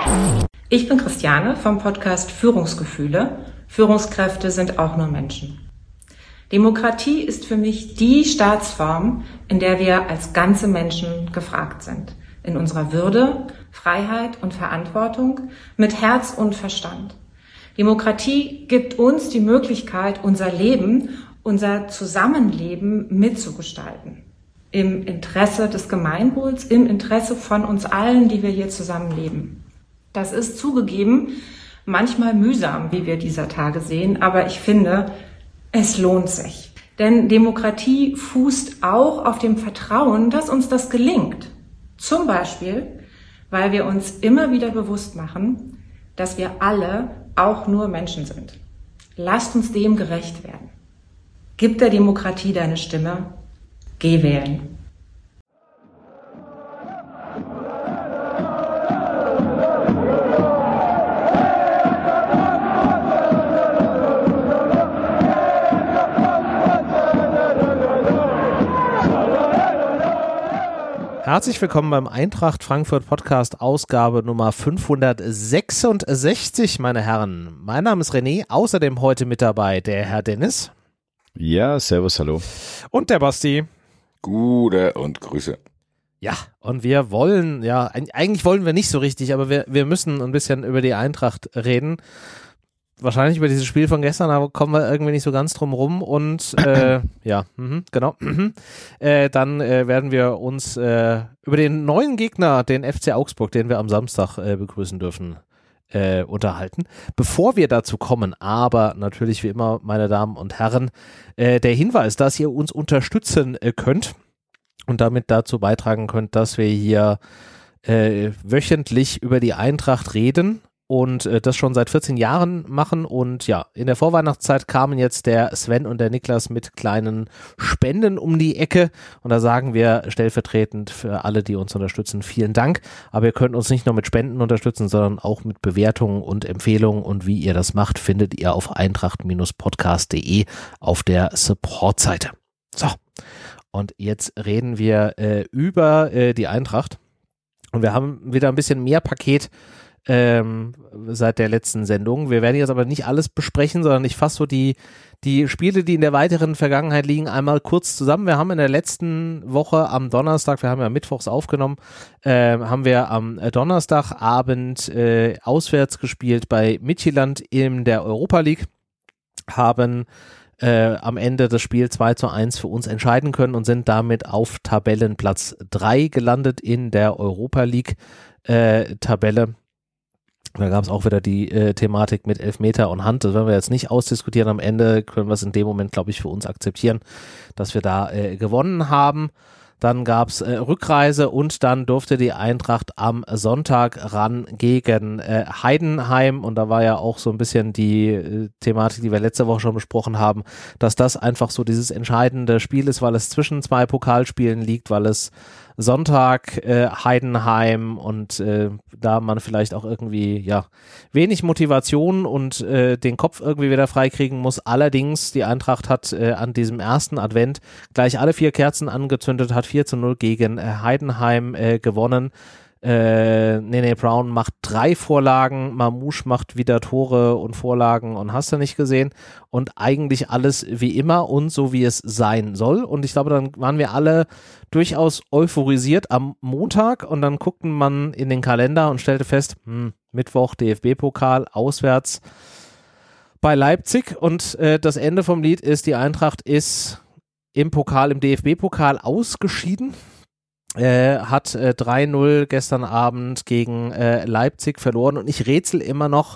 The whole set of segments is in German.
Ich bin Christiane vom Podcast Führungsgefühle. Führungskräfte sind auch nur Menschen. Demokratie ist für mich die Staatsform, in der wir als ganze Menschen gefragt sind. In unserer Würde, Freiheit und Verantwortung, mit Herz und Verstand. Demokratie gibt uns die Möglichkeit, unser Leben, unser Zusammenleben mitzugestalten. Im Interesse des Gemeinwohls, im Interesse von uns allen, die wir hier zusammenleben. Das ist zugegeben manchmal mühsam, wie wir dieser Tage sehen, aber ich finde, es lohnt sich. Denn Demokratie fußt auch auf dem Vertrauen, dass uns das gelingt. Zum Beispiel, weil wir uns immer wieder bewusst machen, dass wir alle auch nur Menschen sind. Lasst uns dem gerecht werden. Gib der Demokratie deine Stimme. Geh wählen. Herzlich willkommen beim Eintracht Frankfurt Podcast, Ausgabe Nummer 566, meine Herren. Mein Name ist René, außerdem heute mit dabei der Herr Dennis. Ja, servus, hallo. Und der Basti. Gute und Grüße. Ja, und wir wollen, eigentlich wollen wir nicht so richtig, aber wir müssen ein bisschen über die Eintracht reden. Wahrscheinlich über dieses Spiel von gestern, aber kommen wir irgendwie nicht so ganz drum rum und genau. Dann werden wir uns über den neuen Gegner, den FC Augsburg, den wir am Samstag begrüßen dürfen, unterhalten. Bevor wir dazu kommen, aber natürlich wie immer, meine Damen und Herren, der Hinweis, dass ihr uns unterstützen könnt und damit dazu beitragen könnt, dass wir hier wöchentlich über die Eintracht reden. Und das schon seit 14 Jahren machen. Und ja, in der Vorweihnachtszeit kamen jetzt der Sven und der Niklas mit kleinen Spenden um die Ecke. Und da sagen wir stellvertretend für alle, die uns unterstützen, vielen Dank. Aber ihr könnt uns nicht nur mit Spenden unterstützen, sondern auch mit Bewertungen und Empfehlungen. Und wie ihr das macht, findet ihr auf eintracht-podcast.de auf der Support-Seite. So, und jetzt reden wir über die Eintracht. Und wir haben wieder ein bisschen mehr Paket seit der letzten Sendung. Wir werden jetzt aber nicht alles besprechen, sondern ich fasse so die Spiele, die in der weiteren Vergangenheit liegen, einmal kurz zusammen. Wir haben in der letzten Woche am Donnerstag, wir haben ja mittwochs aufgenommen, haben wir am Donnerstagabend auswärts gespielt bei Midtjylland in der Europa League, haben am Ende das Spiel 2:1 für uns entscheiden können und sind damit auf Tabellenplatz 3 gelandet in der Europa League Tabelle. Da gab es auch wieder die Thematik mit Elfmeter und Hand. Das werden wir jetzt nicht ausdiskutieren. Am Ende können wir es in dem Moment, glaube ich, für uns akzeptieren, dass wir da gewonnen haben. Dann gab es Rückreise und dann durfte die Eintracht am Sonntag ran gegen Heidenheim. Und da war ja auch so ein bisschen die Thematik, die wir letzte Woche schon besprochen haben, dass das einfach so dieses entscheidende Spiel ist, weil es zwischen zwei Pokalspielen liegt, weil es Sonntag Heidenheim und da man vielleicht auch irgendwie wenig Motivation und den Kopf irgendwie wieder freikriegen muss. Allerdings, die Eintracht hat an diesem ersten Advent gleich alle 4 Kerzen angezündet, hat 4:0 gegen Heidenheim gewonnen. Nene Brown macht 3 Vorlagen, Mamouche macht wieder Tore und Vorlagen und hast du nicht gesehen und eigentlich alles wie immer und so wie es sein soll und ich glaube, dann waren wir alle durchaus euphorisiert am Montag und dann guckte man in den Kalender und stellte fest, Mittwoch DFB-Pokal auswärts bei Leipzig und das Ende vom Lied ist, die Eintracht ist im DFB-Pokal ausgeschieden. Hat 3:0 gestern Abend gegen Leipzig verloren und ich rätsel immer noch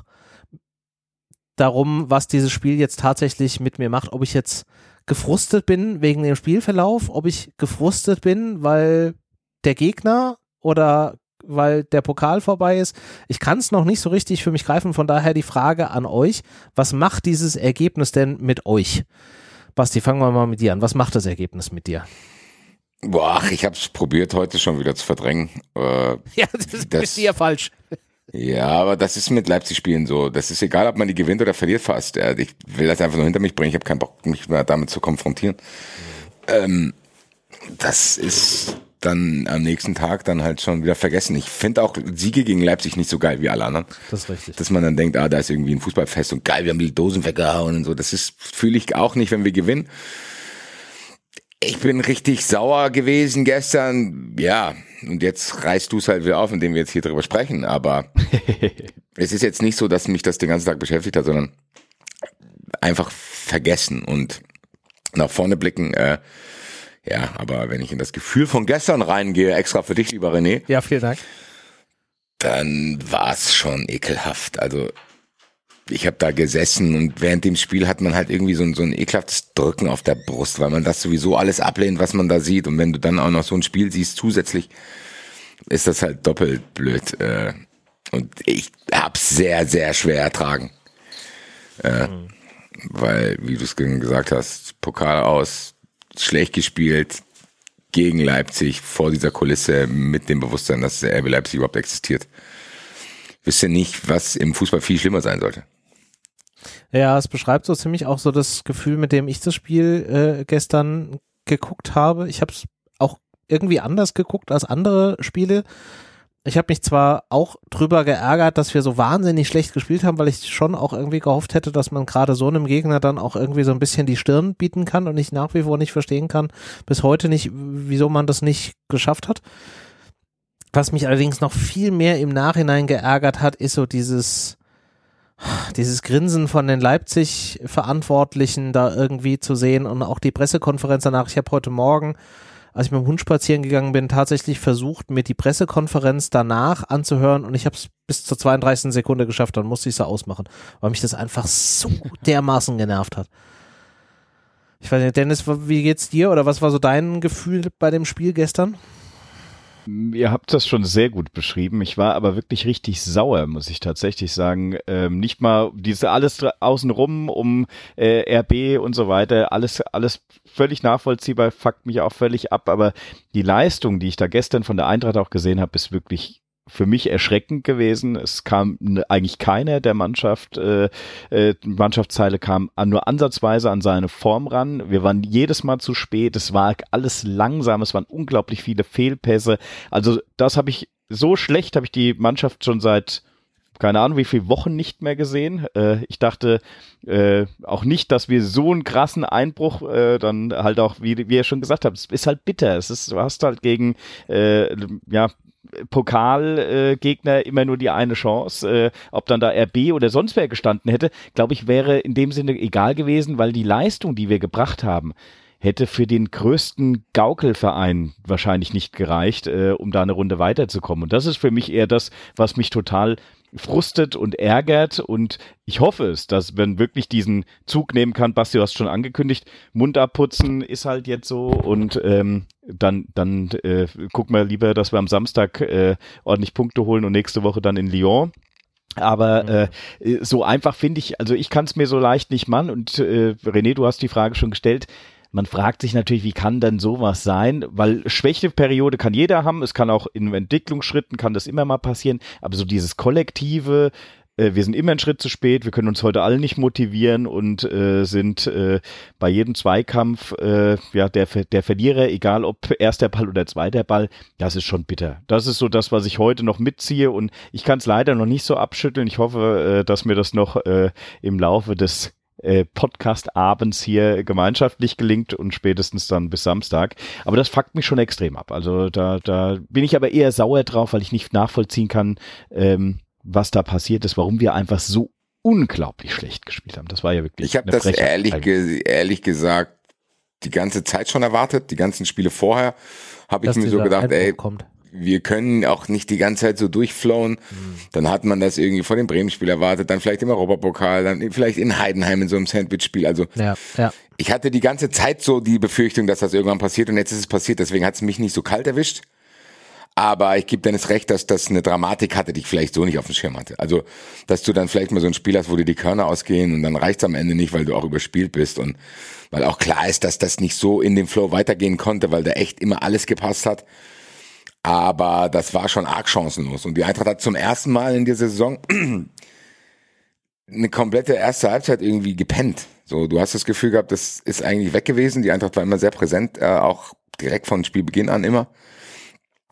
darum, was dieses Spiel jetzt tatsächlich mit mir macht, ob ich jetzt gefrustet bin wegen dem Spielverlauf, ob ich gefrustet bin, weil der Gegner oder weil der Pokal vorbei ist. Ich kann es noch nicht so richtig für mich greifen, von daher die Frage an euch, was macht dieses Ergebnis denn mit euch? Basti, fangen wir mal mit dir an. Was macht das Ergebnis mit dir? Boah, ich habe es probiert heute schon wieder zu verdrängen. Ja, das ist ja falsch. Ja, aber das ist mit Leipzig-Spielen so. Das ist egal, ob man die gewinnt oder verliert fast. Ja, ich will das einfach nur hinter mich bringen. Ich habe keinen Bock, mich mehr damit zu konfrontieren. Das dann am nächsten Tag dann halt schon wieder vergessen. Ich finde auch Siege gegen Leipzig nicht so geil wie alle anderen. Das ist richtig. Dass man dann denkt, da ist irgendwie ein Fußballfest und geil, wir haben die Dosen weggehauen und so. Das fühle ich auch nicht, wenn wir gewinnen. Ich bin richtig sauer gewesen gestern, ja, und jetzt reißt du es halt wieder auf, indem wir jetzt hier drüber sprechen, aber es ist jetzt nicht so, dass mich das den ganzen Tag beschäftigt hat, sondern einfach vergessen und nach vorne blicken, ja, aber wenn ich in das Gefühl von gestern reingehe, extra für dich, lieber René. Ja, vielen Dank. Dann war es schon ekelhaft. Also ich habe da gesessen und während dem Spiel hat man halt irgendwie so ein ekelhaftes Drücken auf der Brust, weil man das sowieso alles ablehnt, was man da sieht. Und wenn du dann auch noch so ein Spiel siehst zusätzlich, ist das halt doppelt blöd. Und ich hab's sehr, sehr schwer ertragen. Weil, wie du es gesagt hast, Pokal aus, schlecht gespielt gegen Leipzig vor dieser Kulisse mit dem Bewusstsein, dass der RB Leipzig überhaupt existiert. Wüsste nicht, was im Fußball viel schlimmer sein sollte. Ja, es beschreibt so ziemlich auch so das Gefühl, mit dem ich das Spiel gestern geguckt habe. Ich habe es auch irgendwie anders geguckt als andere Spiele. Ich habe mich zwar auch drüber geärgert, dass wir so wahnsinnig schlecht gespielt haben, weil ich schon auch irgendwie gehofft hätte, dass man gerade so einem Gegner dann auch irgendwie so ein bisschen die Stirn bieten kann und ich nach wie vor nicht verstehen kann, bis heute nicht, wieso man das nicht geschafft hat. Was mich allerdings noch viel mehr im Nachhinein geärgert hat, ist so dieses Grinsen von den Leipzig-Verantwortlichen da irgendwie zu sehen und auch die Pressekonferenz danach. Ich habe heute Morgen, als ich mit dem Hund spazieren gegangen bin, tatsächlich versucht, mir die Pressekonferenz danach anzuhören und ich habe es bis zur 32. Sekunde geschafft, dann musste ich es ausmachen, weil mich das einfach so dermaßen genervt hat. Ich weiß nicht, Dennis, wie geht's dir oder was war so dein Gefühl bei dem Spiel gestern? Ihr habt das schon sehr gut beschrieben. Ich war aber wirklich richtig sauer, muss ich tatsächlich sagen. Nicht mal diese alles außenrum um RB und so weiter, alles völlig nachvollziehbar, fuckt mich auch völlig ab. Aber die Leistung, die ich da gestern von der Eintracht auch gesehen habe, ist wirklich für mich erschreckend gewesen. Es kam eigentlich keiner der Mannschaftsteile kam nur ansatzweise an seine Form ran. Wir waren jedes Mal zu spät. Es war alles langsam. Es waren unglaublich viele Fehlpässe. Also so schlecht habe ich die Mannschaft schon seit keine Ahnung wie viele Wochen nicht mehr gesehen. Ich dachte auch nicht, dass wir so einen krassen Einbruch dann halt auch, wie ihr schon gesagt habt, es ist halt bitter. Du hast halt gegen Pokalgegner immer nur die eine Chance. Ob dann da RB oder sonst wer gestanden hätte, glaube ich, wäre in dem Sinne egal gewesen, weil die Leistung, die wir gebracht haben, hätte für den größten Gaukelverein wahrscheinlich nicht gereicht, um da eine Runde weiterzukommen. Und das ist für mich eher das, was mich total frustet und ärgert und ich hoffe es, dass man wirklich diesen Zug nehmen kann. Basti, du hast schon angekündigt, Mund abputzen ist halt jetzt so und dann gucken wir lieber, dass wir am Samstag ordentlich Punkte holen und nächste Woche dann in Lyon. Aber so einfach finde ich, also ich kann es mir so leicht nicht machen und René, du hast die Frage schon gestellt. Man fragt sich natürlich, wie kann denn sowas sein? Weil Schwächeperiode kann jeder haben, es kann auch in Entwicklungsschritten, kann das immer mal passieren, aber so dieses Kollektive, wir sind immer einen Schritt zu spät, wir können uns heute alle nicht motivieren und sind bei jedem Zweikampf der Verlierer, egal ob erster Ball oder zweiter Ball, das ist schon bitter. Das ist so das, was ich heute noch mitziehe und ich kann es leider noch nicht so abschütteln. Ich hoffe, dass mir das noch im Laufe des Podcast abends hier gemeinschaftlich gelingt und spätestens dann bis Samstag. Aber das fuckt mich schon extrem ab. Also da bin ich aber eher sauer drauf, weil ich nicht nachvollziehen kann, was da passiert ist, warum wir einfach so unglaublich schlecht gespielt haben. Das war ja wirklich. Ich habe das ehrlich gesagt die ganze Zeit schon erwartet, die ganzen Spiele vorher habe ich mir so gedacht, wir können auch nicht die ganze Zeit so durchflowen. Dann hat man das irgendwie vor dem Bremen-Spiel erwartet, dann vielleicht im Europapokal, dann vielleicht in Heidenheim in so einem Sandwich-Spiel. Also ich hatte die ganze Zeit so die Befürchtung, dass das irgendwann passiert und jetzt ist es passiert. Deswegen hat es mich nicht so kalt erwischt. Aber ich gebe Dennis recht, dass das eine Dramatik hatte, die ich vielleicht so nicht auf dem Schirm hatte. Also, dass du dann vielleicht mal so ein Spiel hast, wo dir die Körner ausgehen und dann reicht's am Ende nicht, weil du auch überspielt bist und weil auch klar ist, dass das nicht so in dem Flow weitergehen konnte, weil da echt immer alles gepasst hat. Aber das war schon arg chancenlos. Und die Eintracht hat zum ersten Mal in dieser Saison eine komplette erste Halbzeit irgendwie gepennt. So, du hast das Gefühl gehabt, das ist eigentlich weg gewesen. Die Eintracht war immer sehr präsent, auch direkt von Spielbeginn an immer.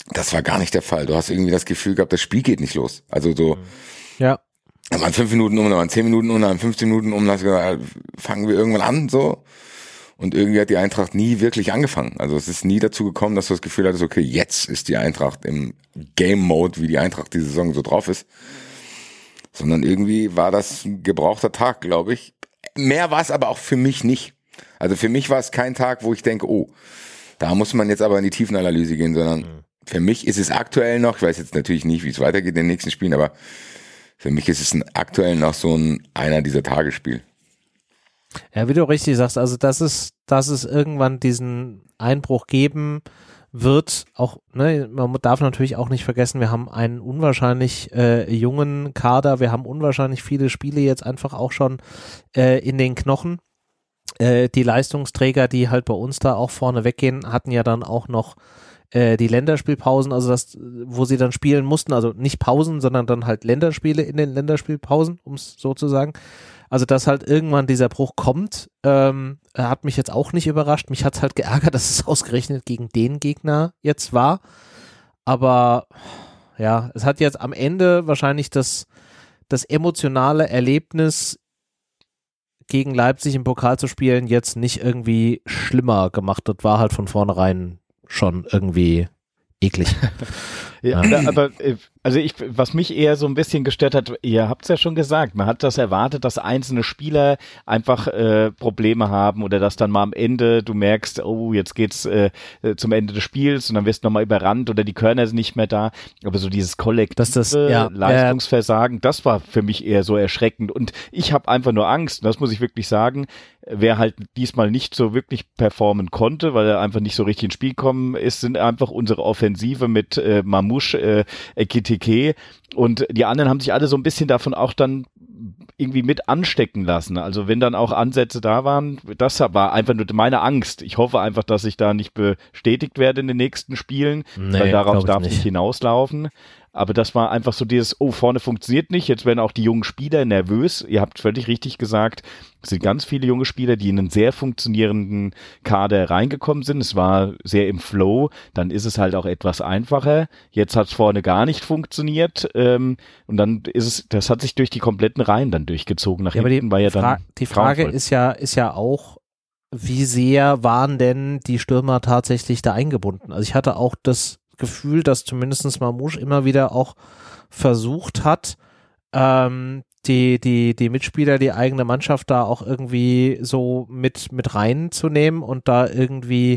das war gar nicht der Fall. Du hast irgendwie das Gefühl gehabt, das Spiel geht nicht los. Also so, ja. Da waren 5 Minuten um, da waren 10 Minuten um, da waren 15 Minuten um, da hast du gesagt, fangen wir irgendwann an, so. Und irgendwie hat die Eintracht nie wirklich angefangen. Also es ist nie dazu gekommen, dass du das Gefühl hattest, okay, jetzt ist die Eintracht im Game-Mode, wie die Eintracht die Saison so drauf ist. Sondern irgendwie war das ein gebrauchter Tag, glaube ich. Mehr war es aber auch für mich nicht. Also für mich war es kein Tag, wo ich denke, oh, da muss man jetzt aber in die Tiefenanalyse gehen, sondern für mich ist es aktuell noch, ich weiß jetzt natürlich nicht, wie es weitergeht in den nächsten Spielen, aber für mich ist es aktuell noch so einer dieser Tagesspiel. Ja, wie du richtig sagst, also dass es irgendwann diesen Einbruch geben wird, auch, ne, man darf natürlich auch nicht vergessen, wir haben einen unwahrscheinlich jungen Kader, wir haben unwahrscheinlich viele Spiele jetzt einfach auch schon in den Knochen. Die Leistungsträger, die halt bei uns da auch vorne weggehen, hatten ja dann auch noch die Länderspielpausen, also das, wo sie dann spielen mussten, also nicht Pausen, sondern dann halt Länderspiele in den Länderspielpausen, um es so zu sagen. Also, dass halt irgendwann dieser Bruch kommt, hat mich jetzt auch nicht überrascht. Mich hat es halt geärgert, dass es ausgerechnet gegen den Gegner jetzt war. Aber ja, es hat jetzt am Ende wahrscheinlich das emotionale Erlebnis, gegen Leipzig im Pokal zu spielen, jetzt nicht irgendwie schlimmer gemacht. Das war halt von vornherein schon irgendwie eklig. Ja, aber also was mich eher so ein bisschen gestört hat, ihr habt es ja schon gesagt, man hat das erwartet, dass einzelne Spieler einfach Probleme haben oder dass dann mal am Ende du merkst, oh, jetzt geht's zum Ende des Spiels und dann wirst du nochmal überrannt oder die Körner sind nicht mehr da. Aber so dieses kollektive Leistungsversagen, das war für mich eher so erschreckend und ich habe einfach nur Angst, das muss ich wirklich sagen, wer halt diesmal nicht so wirklich performen konnte, weil er einfach nicht so richtig ins Spiel gekommen ist, sind einfach unsere Offensive mit Mamouche, Ekitike und die anderen haben sich alle so ein bisschen davon auch dann irgendwie mit anstecken lassen. Also wenn dann auch Ansätze da waren, das war einfach nur meine Angst. Ich hoffe einfach, dass ich da nicht bestätigt werde in den nächsten Spielen, weil darauf darf nicht hinauslaufen. Aber das war einfach so dieses, oh, vorne funktioniert nicht, jetzt werden auch die jungen Spieler nervös. Ihr habt völlig richtig gesagt, es sind ganz viele junge Spieler, die in einen sehr funktionierenden Kader reingekommen sind. Es war sehr im Flow, dann ist es halt auch etwas einfacher. Jetzt hat es vorne gar nicht funktioniert und dann ist es, das hat sich durch die kompletten Reihen dann durchgezogen. Nach hinten war ja dann die Frage ist ja auch, wie sehr waren denn die Stürmer tatsächlich da eingebunden? Also ich hatte auch das Gefühl, dass zumindest Mamouche immer wieder auch versucht hat, die Mitspieler, die eigene Mannschaft da auch irgendwie so mit reinzunehmen und da irgendwie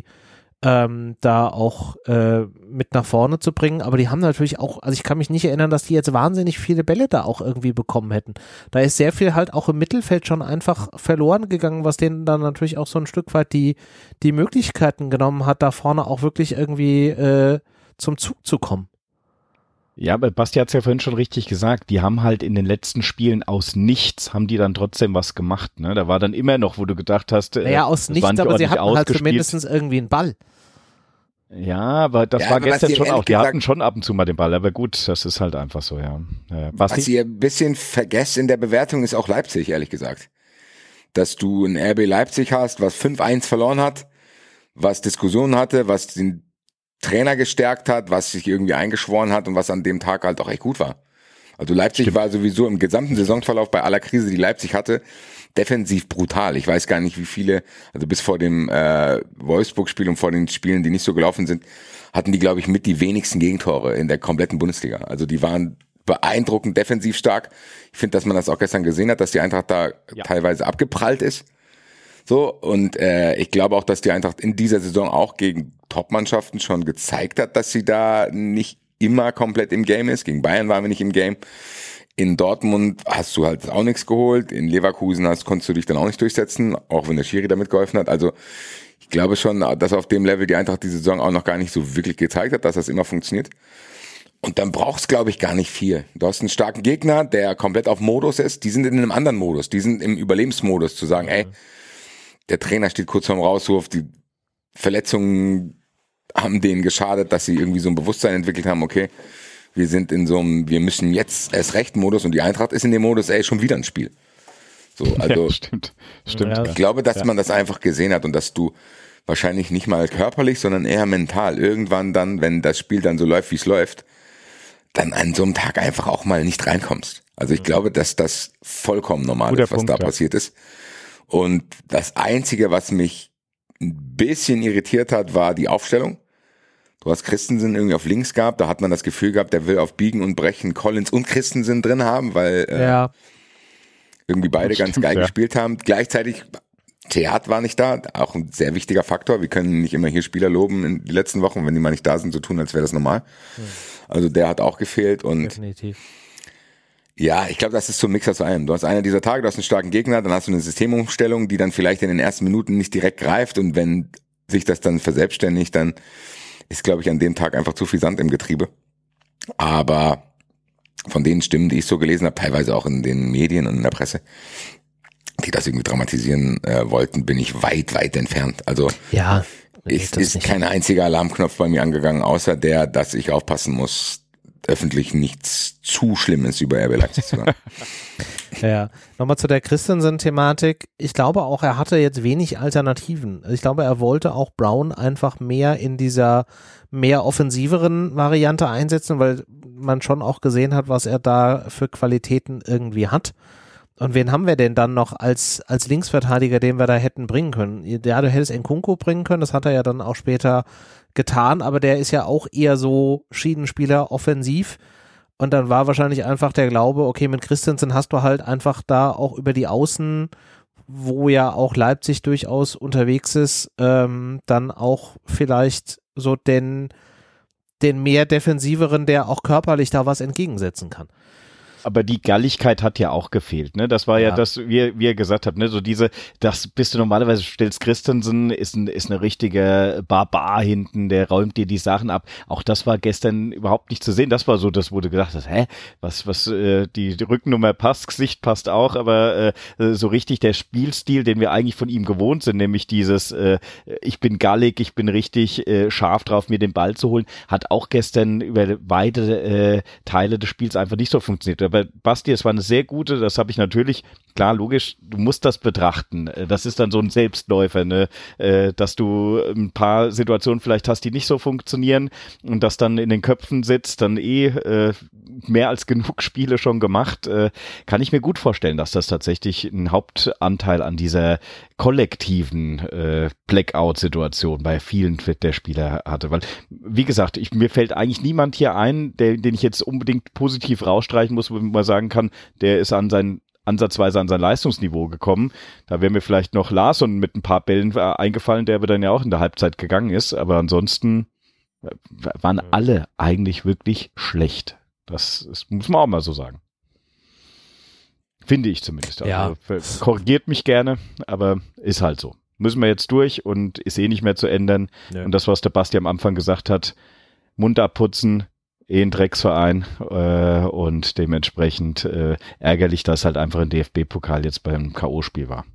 da auch mit nach vorne zu bringen, aber die haben natürlich auch, also ich kann mich nicht erinnern, dass die jetzt wahnsinnig viele Bälle da auch irgendwie bekommen hätten. Da ist sehr viel halt auch im Mittelfeld schon einfach verloren gegangen, was denen dann natürlich auch so ein Stück weit die Möglichkeiten genommen hat, da vorne auch wirklich irgendwie zum Zug zu kommen. Ja, aber Basti hat es ja vorhin schon richtig gesagt, die haben halt in den letzten Spielen aus nichts, haben die dann trotzdem was gemacht, ne? Da war dann immer noch, wo du gedacht hast, naja, aus nichts, aber sie hatten halt zumindest irgendwie einen Ball. Ja, aber das war gestern schon auch, die hatten schon ab und zu mal den Ball, aber gut, das ist halt einfach so, ja. Basti? Was ihr ein bisschen vergesst in der Bewertung ist auch Leipzig, ehrlich gesagt. Dass du ein RB Leipzig hast, was 5-1 verloren hat, was Diskussionen hatte, was den Trainer gestärkt hat, was sich irgendwie eingeschworen hat und was an dem Tag halt auch echt gut war. Also Leipzig war sowieso im gesamten Saisonverlauf bei aller Krise, die Leipzig hatte, defensiv brutal. Ich weiß gar nicht, wie viele, also bis vor dem Wolfsburg-Spiel und vor den Spielen, die nicht so gelaufen sind, hatten die, glaube ich, mit die wenigsten Gegentore in der kompletten Bundesliga. Also die waren beeindruckend defensiv stark. Ich finde, dass man das auch gestern gesehen hat, dass die Eintracht da teilweise abgeprallt ist. So, und ich glaube auch, dass die Eintracht in dieser Saison auch gegen Top-Mannschaften schon gezeigt hat, dass sie da nicht immer komplett im Game ist. Gegen Bayern waren wir nicht im Game. In Dortmund hast du halt auch nichts geholt. In Leverkusen konntest du dich dann auch nicht durchsetzen, auch wenn der Schiri damit geholfen hat. Also ich glaube schon, dass auf dem Level die Eintracht die Saison auch noch gar nicht so wirklich gezeigt hat, dass das immer funktioniert. Und dann brauchst glaube ich, gar nicht viel. Du hast einen starken Gegner, der komplett auf Modus ist. Die sind in einem anderen Modus. Die sind im Überlebensmodus, zu sagen, ey, der Trainer steht kurz vorm Rauswurf, die Verletzungen haben denen geschadet, dass sie irgendwie so ein Bewusstsein entwickelt haben, okay, wir sind in so einem, wir müssen jetzt erst recht Modus und die Eintracht ist in dem Modus, ey, schon wieder ein Spiel. So, also, ja, stimmt. Ja. Ich glaube, dass man das einfach gesehen hat und dass du wahrscheinlich nicht mal körperlich, sondern eher mental. Irgendwann dann, wenn das Spiel dann so läuft, wie es läuft, dann an so einem Tag einfach auch mal nicht reinkommst. Also ich glaube, dass das vollkommen normal ist, was da passiert ist. Und das Einzige, was mich ein bisschen irritiert hat, war die Aufstellung. Du hast Christensen irgendwie auf links gehabt, da hat man das Gefühl gehabt, der will auf Biegen und Brechen Collins und Christensen drin haben, weil irgendwie beide ganz geil gespielt haben. Gleichzeitig, Theat war nicht da, auch ein sehr wichtiger Faktor. Wir können nicht immer hier Spieler loben in den letzten Wochen, wenn die mal nicht da sind, so tun, als wäre das normal. Also der hat auch gefehlt und definitiv. Ja, ich glaube, das ist so ein Mix aus allem. Du hast einer dieser Tage, du hast einen starken Gegner, dann hast du eine Systemumstellung, die dann vielleicht in den ersten Minuten nicht direkt greift und wenn sich das dann verselbstständigt, dann ist, glaube ich, an dem Tag einfach zu viel Sand im Getriebe. Aber von den Stimmen, die ich so gelesen habe, teilweise auch in den Medien und in der Presse, die das irgendwie dramatisieren wollten, bin ich weit, weit entfernt. Also es ist kein einziger Alarmknopf bei mir angegangen, außer der, dass ich aufpassen muss, öffentlich nichts zu Schlimmes über RB Leipzig zu sagen. Ja, nochmal zu der Christensen-Thematik. Ich glaube auch, er hatte jetzt wenig Alternativen. Ich glaube, er wollte auch Brown einfach mehr in dieser mehr offensiveren Variante einsetzen, weil man schon auch gesehen hat, was er da für Qualitäten irgendwie hat. Und wen haben wir denn dann noch als Linksverteidiger, den wir da hätten bringen können? Ja, du hättest Nkunku bringen können, das hat er ja dann auch später getan, aber der ist ja auch eher so Schiedenspieler offensiv und dann war wahrscheinlich einfach der Glaube, okay, mit Christensen hast du halt einfach da auch über die Außen, wo ja auch Leipzig durchaus unterwegs ist, dann auch vielleicht so den mehr defensiveren, der auch körperlich da was entgegensetzen kann. Aber die Galligkeit hat ja auch gefehlt, ne? Das war ja das, wie ihr gesagt habt, ne? So das bist du normalerweise, stellst Christensen, ist eine richtige Barbar hinten, der räumt dir die Sachen ab. Auch das war gestern überhaupt nicht zu sehen. Das war so, das wurde gesagt, die Rückennummer passt, Gesicht passt auch, aber so richtig der Spielstil, den wir eigentlich von ihm gewohnt sind, nämlich dieses, ich bin gallig, ich bin richtig scharf drauf, mir den Ball zu holen, hat auch gestern über weite Teile des Spiels einfach nicht so funktioniert. Aber Basti, es war eine sehr gute, das habe ich natürlich, klar, logisch, du musst das betrachten. Das ist dann so ein Selbstläufer, ne? Dass du ein paar Situationen vielleicht hast, die nicht so funktionieren und das dann in den Köpfen sitzt, dann mehr als genug Spiele schon gemacht. Kann ich mir gut vorstellen, dass das tatsächlich einen Hauptanteil an dieser kollektiven Blackout-Situation bei vielen der Spieler hatte. Weil, wie gesagt, mir fällt eigentlich niemand hier ein, den ich jetzt unbedingt positiv rausstreichen muss, wo man sagen kann, der ist ansatzweise an sein Leistungsniveau gekommen. Da wäre mir vielleicht noch Larsson mit ein paar Bällen eingefallen, der aber dann ja auch in der Halbzeit gegangen ist. Aber ansonsten waren alle eigentlich wirklich schlecht. Das muss man auch mal so sagen. Finde ich zumindest. Also, korrigiert mich gerne, aber ist halt so. Müssen wir jetzt durch und ist nicht mehr zu ändern. Ja. Und das, was der Basti am Anfang gesagt hat, Mund abputzen, ein Drecksverein und dementsprechend ärgerlich, dass halt einfach ein DFB-Pokal jetzt beim K.O.-Spiel war.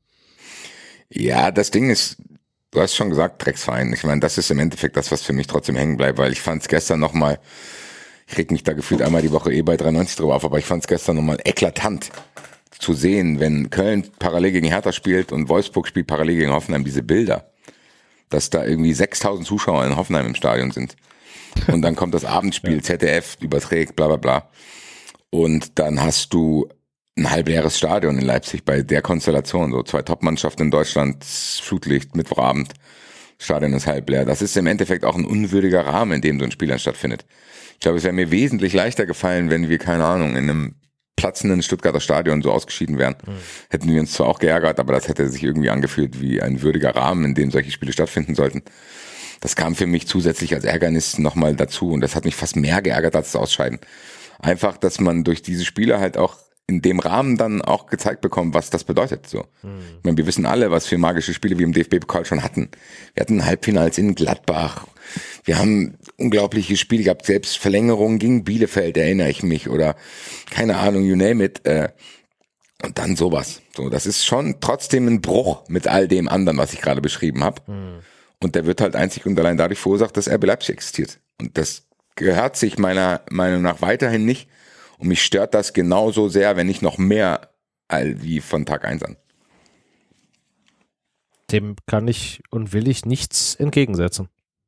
Ja, das Ding ist, du hast schon gesagt, Drecksverein. Ich meine, das ist im Endeffekt das, was für mich trotzdem hängen bleibt, weil ich fand es gestern nochmal, ich reg mich da gefühlt einmal die Woche bei 93 drüber auf, aber ich fand es gestern nochmal eklatant zu sehen, wenn Köln parallel gegen Hertha spielt und Wolfsburg spielt parallel gegen Hoffenheim, diese Bilder, dass da irgendwie 6.000 Zuschauer in Hoffenheim im Stadion sind. Und dann kommt das Abendspiel, ZDF überträgt, bla bla bla. Und dann hast du ein halbleeres Stadion in Leipzig bei der Konstellation. So 2 Top-Mannschaften in Deutschland, Flutlicht, Mittwochabend, Stadion ist halb leer. Das ist im Endeffekt auch ein unwürdiger Rahmen, in dem so ein Spiel dann stattfindet. Ich glaube, es wäre mir wesentlich leichter gefallen, wenn wir, keine Ahnung, in einem platzenden Stuttgarter Stadion so ausgeschieden wären. Hätten wir uns zwar auch geärgert, aber das hätte sich irgendwie angefühlt wie ein würdiger Rahmen, in dem solche Spiele stattfinden sollten. Das kam für mich zusätzlich als Ärgernis nochmal dazu und das hat mich fast mehr geärgert als das Ausscheiden. Einfach, dass man durch diese Spiele halt auch in dem Rahmen dann auch gezeigt bekommt, was das bedeutet. So. Ich meine, wir wissen alle, was für magische Spiele wir im DFB-Pokal schon hatten. Wir hatten Halbfinals in Gladbach. Wir haben unglaubliche Spiele gehabt, selbst Verlängerungen gegen Bielefeld, erinnere ich mich, oder keine Ahnung, you name it. Und dann sowas. So, das ist schon trotzdem ein Bruch mit all dem anderen, was ich gerade beschrieben habe. Und der wird halt einzig und allein dadurch verursacht, dass RB Leipzig existiert. Und das gehört sich meiner Meinung nach weiterhin nicht. Und mich stört das genauso sehr, wenn nicht noch mehr, wie von Tag 1 an. Dem kann ich und will ich nichts entgegensetzen.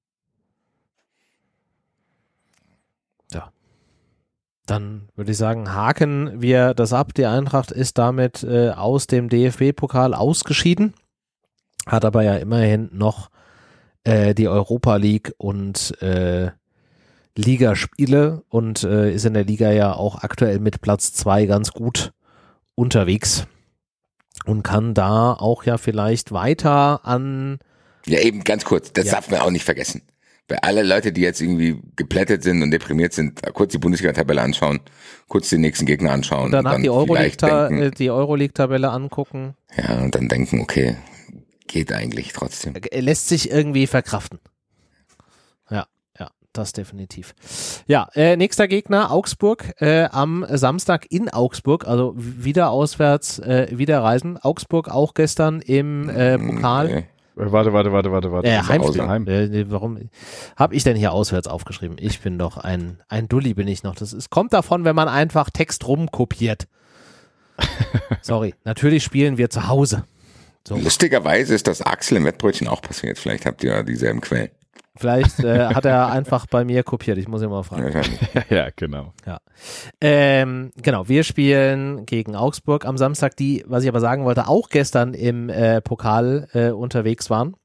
Ja. Dann würde ich sagen, haken wir das ab. Die Eintracht ist damit aus dem DFB-Pokal ausgeschieden, hat aber ja immerhin noch die Europa League und Ligaspiele und ist in der Liga ja auch aktuell mit Platz 2 ganz gut unterwegs und kann da auch ja vielleicht weiter an... Ja, eben ganz kurz, das darf man auch nicht vergessen. Bei alle Leute, die jetzt irgendwie geplättet sind und deprimiert sind, kurz die Bundesliga-Tabelle anschauen, kurz den nächsten Gegner anschauen. Und danach die Euroleague-Tabelle angucken. Ja, und dann denken, okay, geht eigentlich trotzdem. Lässt sich irgendwie verkraften. Ja, das definitiv. Ja, nächster Gegner, Augsburg, am Samstag in Augsburg, also wieder auswärts, wieder reisen. Augsburg auch gestern im Pokal. Okay. Warte. Heimspiel. Warum habe ich denn hier auswärts aufgeschrieben? Ich bin doch ein Dulli bin ich noch. Kommt davon, wenn man einfach Text rumkopiert. Sorry, natürlich spielen wir zu Hause. So. Lustigerweise ist das Axel im Wettbrötchen auch passiert. Vielleicht habt ihr ja dieselben Quellen. Vielleicht hat er einfach bei mir kopiert. Ich muss ihn mal fragen. Ja, genau. Ja. Genau, wir spielen gegen Augsburg am Samstag, die, was ich aber sagen wollte, auch gestern im Pokal unterwegs waren.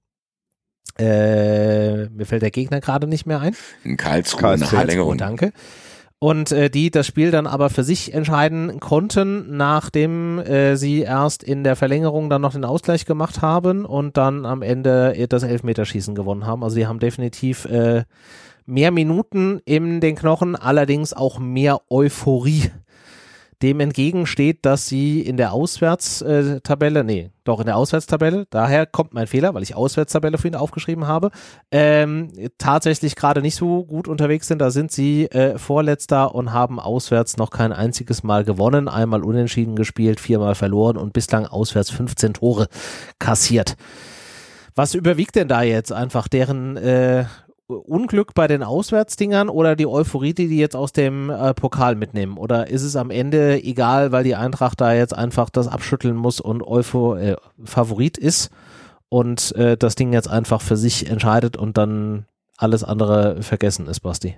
Mir fällt der Gegner gerade nicht mehr ein. In Karlsruhe, nach Verlängerung. Danke. Und die das Spiel dann aber für sich entscheiden konnten, nachdem sie erst in der Verlängerung dann noch den Ausgleich gemacht haben und dann am Ende das Elfmeterschießen gewonnen haben. Also die haben definitiv mehr Minuten in den Knochen, allerdings auch mehr Euphorie. Dem entgegensteht, dass sie in der Auswärtstabelle, in der Auswärtstabelle, daher kommt mein Fehler, weil ich Auswärtstabelle für ihn aufgeschrieben habe, tatsächlich gerade nicht so gut unterwegs sind. Da sind sie Vorletzter und haben auswärts noch kein einziges Mal gewonnen, einmal unentschieden gespielt, 4-mal verloren und bislang auswärts 15 Tore kassiert. Was überwiegt denn da jetzt einfach deren Unglück bei den Auswärtsdingern oder die Euphorie, die jetzt aus dem Pokal mitnehmen? Oder ist es am Ende egal, weil die Eintracht da jetzt einfach das abschütteln muss und Favorit ist und das Ding jetzt einfach für sich entscheidet und dann alles andere vergessen ist, Basti?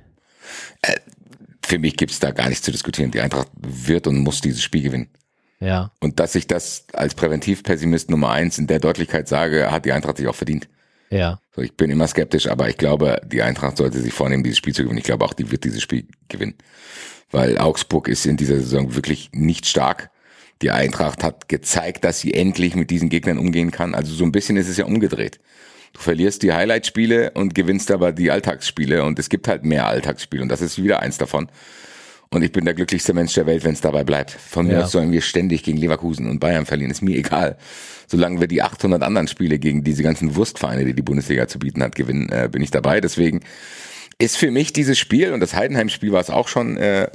Für mich gibt es da gar nichts zu diskutieren. Die Eintracht wird und muss dieses Spiel gewinnen. Ja. Und dass ich das als Präventivpessimist Nummer 1 in der Deutlichkeit sage, hat die Eintracht sich auch verdient. Ja. So, ich bin immer skeptisch, aber ich glaube, die Eintracht sollte sich vornehmen, dieses Spiel zu gewinnen. Ich glaube auch, die wird dieses Spiel gewinnen. Weil Augsburg ist in dieser Saison wirklich nicht stark. Die Eintracht hat gezeigt, dass sie endlich mit diesen Gegnern umgehen kann. Also so ein bisschen ist es ja umgedreht. Du verlierst die Highlight-Spiele und gewinnst aber die Alltagsspiele. Und es gibt halt mehr Alltagsspiele und das ist wieder eins davon. Und ich bin der glücklichste Mensch der Welt, wenn es dabei bleibt. Von mir aus sollen wir ständig gegen Leverkusen und Bayern verlieren. Ist mir egal. Solange wir die 800 anderen Spiele gegen diese ganzen Wurstvereine, die die Bundesliga zu bieten hat, gewinnen, bin ich dabei. Deswegen ist für mich dieses Spiel, und das Heidenheim-Spiel war es auch schon in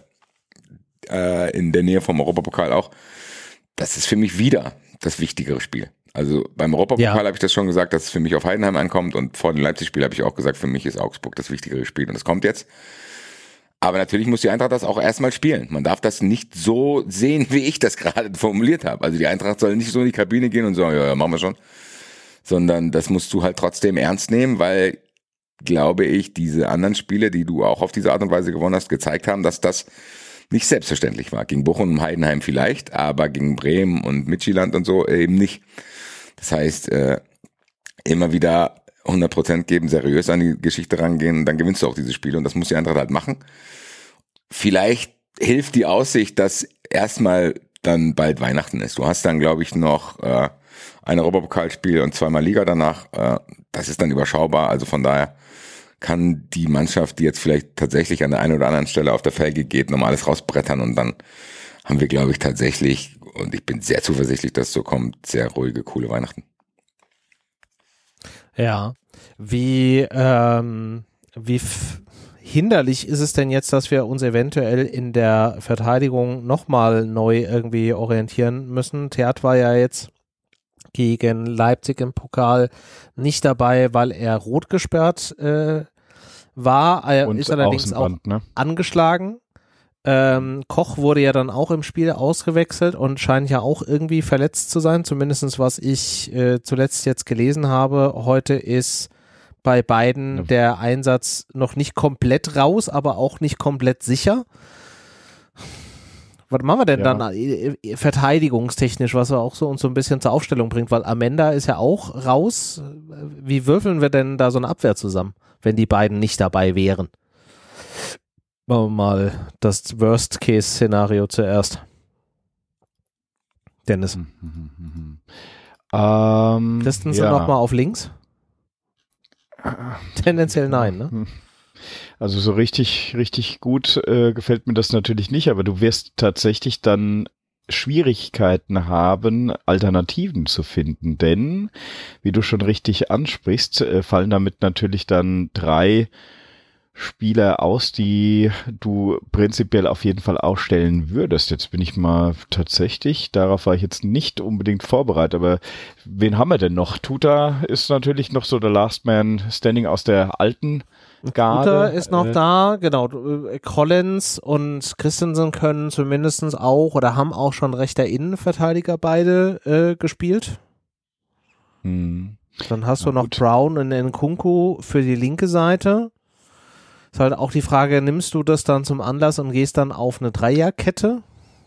der Nähe vom Europapokal auch, das ist für mich wieder das wichtigere Spiel. Also beim Europapokal habe ich das schon gesagt, dass es für mich auf Heidenheim ankommt und vor dem Leipzig-Spiel habe ich auch gesagt, für mich ist Augsburg das wichtigere Spiel und das kommt jetzt. Aber natürlich muss die Eintracht das auch erstmal spielen. Man darf das nicht so sehen, wie ich das gerade formuliert habe. Also die Eintracht soll nicht so in die Kabine gehen und sagen, ja, machen wir schon. Sondern das musst du halt trotzdem ernst nehmen, weil, glaube ich, diese anderen Spiele, die du auch auf diese Art und Weise gewonnen hast, gezeigt haben, dass das nicht selbstverständlich war. Gegen Bochum und Heidenheim vielleicht, aber gegen Bremen und Midtjylland und so eben nicht. Das heißt, immer wieder 100% geben, seriös an die Geschichte rangehen, dann gewinnst du auch diese Spiele und das muss die Eintracht halt machen. Vielleicht hilft die Aussicht, dass erstmal dann bald Weihnachten ist. Du hast dann, glaube ich, noch ein Europapokalspiel und 2-mal Liga danach. Das ist dann überschaubar, also von daher kann die Mannschaft, die jetzt vielleicht tatsächlich an der einen oder anderen Stelle auf der Felge geht, nochmal alles rausbrettern und dann haben wir, glaube ich, tatsächlich, und ich bin sehr zuversichtlich, dass es so kommt, sehr ruhige, coole Weihnachten. Ja, wie hinderlich ist es denn jetzt, dass wir uns eventuell in der Verteidigung nochmal neu irgendwie orientieren müssen? Theat war ja jetzt gegen Leipzig im Pokal nicht dabei, weil er rot gesperrt war. Er ist allerdings auch angeschlagen. Koch wurde ja dann auch im Spiel ausgewechselt und scheint ja auch irgendwie verletzt zu sein, zumindest was ich zuletzt jetzt gelesen habe. Heute ist bei beiden der Einsatz noch nicht komplett raus, aber auch nicht komplett sicher. Was machen wir denn dann verteidigungstechnisch, was er auch so uns so ein bisschen zur Aufstellung bringt? Weil Amanda ist ja auch raus. Wie würfeln wir denn da so eine Abwehr zusammen, wenn die beiden nicht dabei wären? Machen wir mal das Worst-Case-Szenario zuerst. Dennis. Christensen nochmal auf links? Tendenziell nein, ne? Also so richtig gut gefällt mir das natürlich nicht, aber du wirst tatsächlich dann Schwierigkeiten haben, Alternativen zu finden, denn, wie du schon richtig ansprichst, fallen damit natürlich dann 3 Spieler aus, die du prinzipiell auf jeden Fall aufstellen würdest. Jetzt bin ich mal tatsächlich, darauf war ich jetzt nicht unbedingt vorbereitet, aber wen haben wir denn noch? Tuta ist natürlich noch so der Last Man Standing aus der alten Garde. Tuta ist noch da, genau. Collins und Christensen können zumindest auch oder haben auch schon rechter Innenverteidiger beide gespielt. Dann hast du noch Brown und Nkunku für die linke Seite. Ist halt auch die Frage, nimmst du das dann zum Anlass und gehst dann auf eine Dreierkette?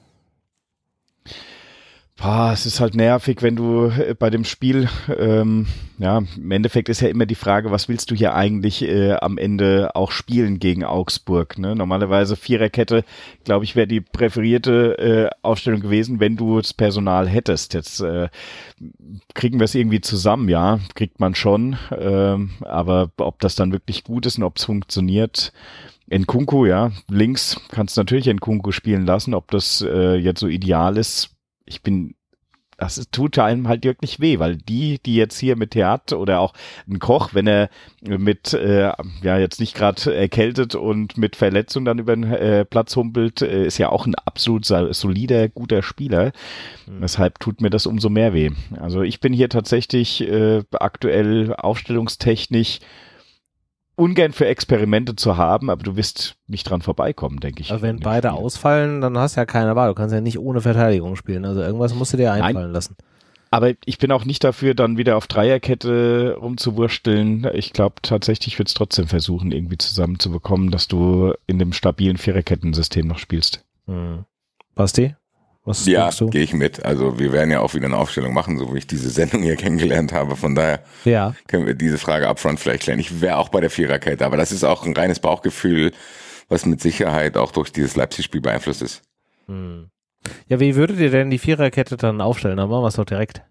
Es ist halt nervig, wenn du bei dem Spiel, im Endeffekt ist ja immer die Frage, was willst du hier eigentlich am Ende auch spielen gegen Augsburg? Ne? Normalerweise Viererkette, glaube ich, wäre die präferierte Aufstellung gewesen, wenn du das Personal hättest. Jetzt kriegen wir es irgendwie zusammen, ja, kriegt man schon, aber ob das dann wirklich gut ist und ob es funktioniert, Nkunku, ja, links kannst du natürlich Nkunku spielen lassen, ob das jetzt so ideal ist, das tut einem halt wirklich weh, weil die jetzt hier mit Theater oder auch ein Koch, wenn er mit, jetzt nicht gerade erkältet und mit Verletzung dann über den Platz humpelt, ist ja auch ein absolut solider, guter Spieler. Deshalb tut mir das umso mehr weh. Also ich bin hier tatsächlich aktuell aufstellungstechnisch ungern für Experimente zu haben, aber du wirst nicht dran vorbeikommen, denke ich. Also wenn beide ausfallen, dann hast du ja keine Wahl. Du kannst ja nicht ohne Verteidigung spielen. Also irgendwas musst du dir einfallen lassen. Aber ich bin auch nicht dafür, dann wieder auf Dreierkette rumzuwursteln. Ich glaube tatsächlich, ich würde es trotzdem versuchen, irgendwie zusammenzubekommen, dass du in dem stabilen Viererkettensystem noch spielst. Basti? Was denkst du? Gehe ich mit. Also wir werden ja auch wieder eine Aufstellung machen, so wie ich diese Sendung hier kennengelernt habe. Von daher können wir diese Frage upfront vielleicht klären. Ich wäre auch bei der Viererkette, aber das ist auch ein reines Bauchgefühl, was mit Sicherheit auch durch dieses Leipzig-Spiel beeinflusst ist. Ja, wie würdet ihr denn die Viererkette dann aufstellen? Dann machen wir es doch direkt.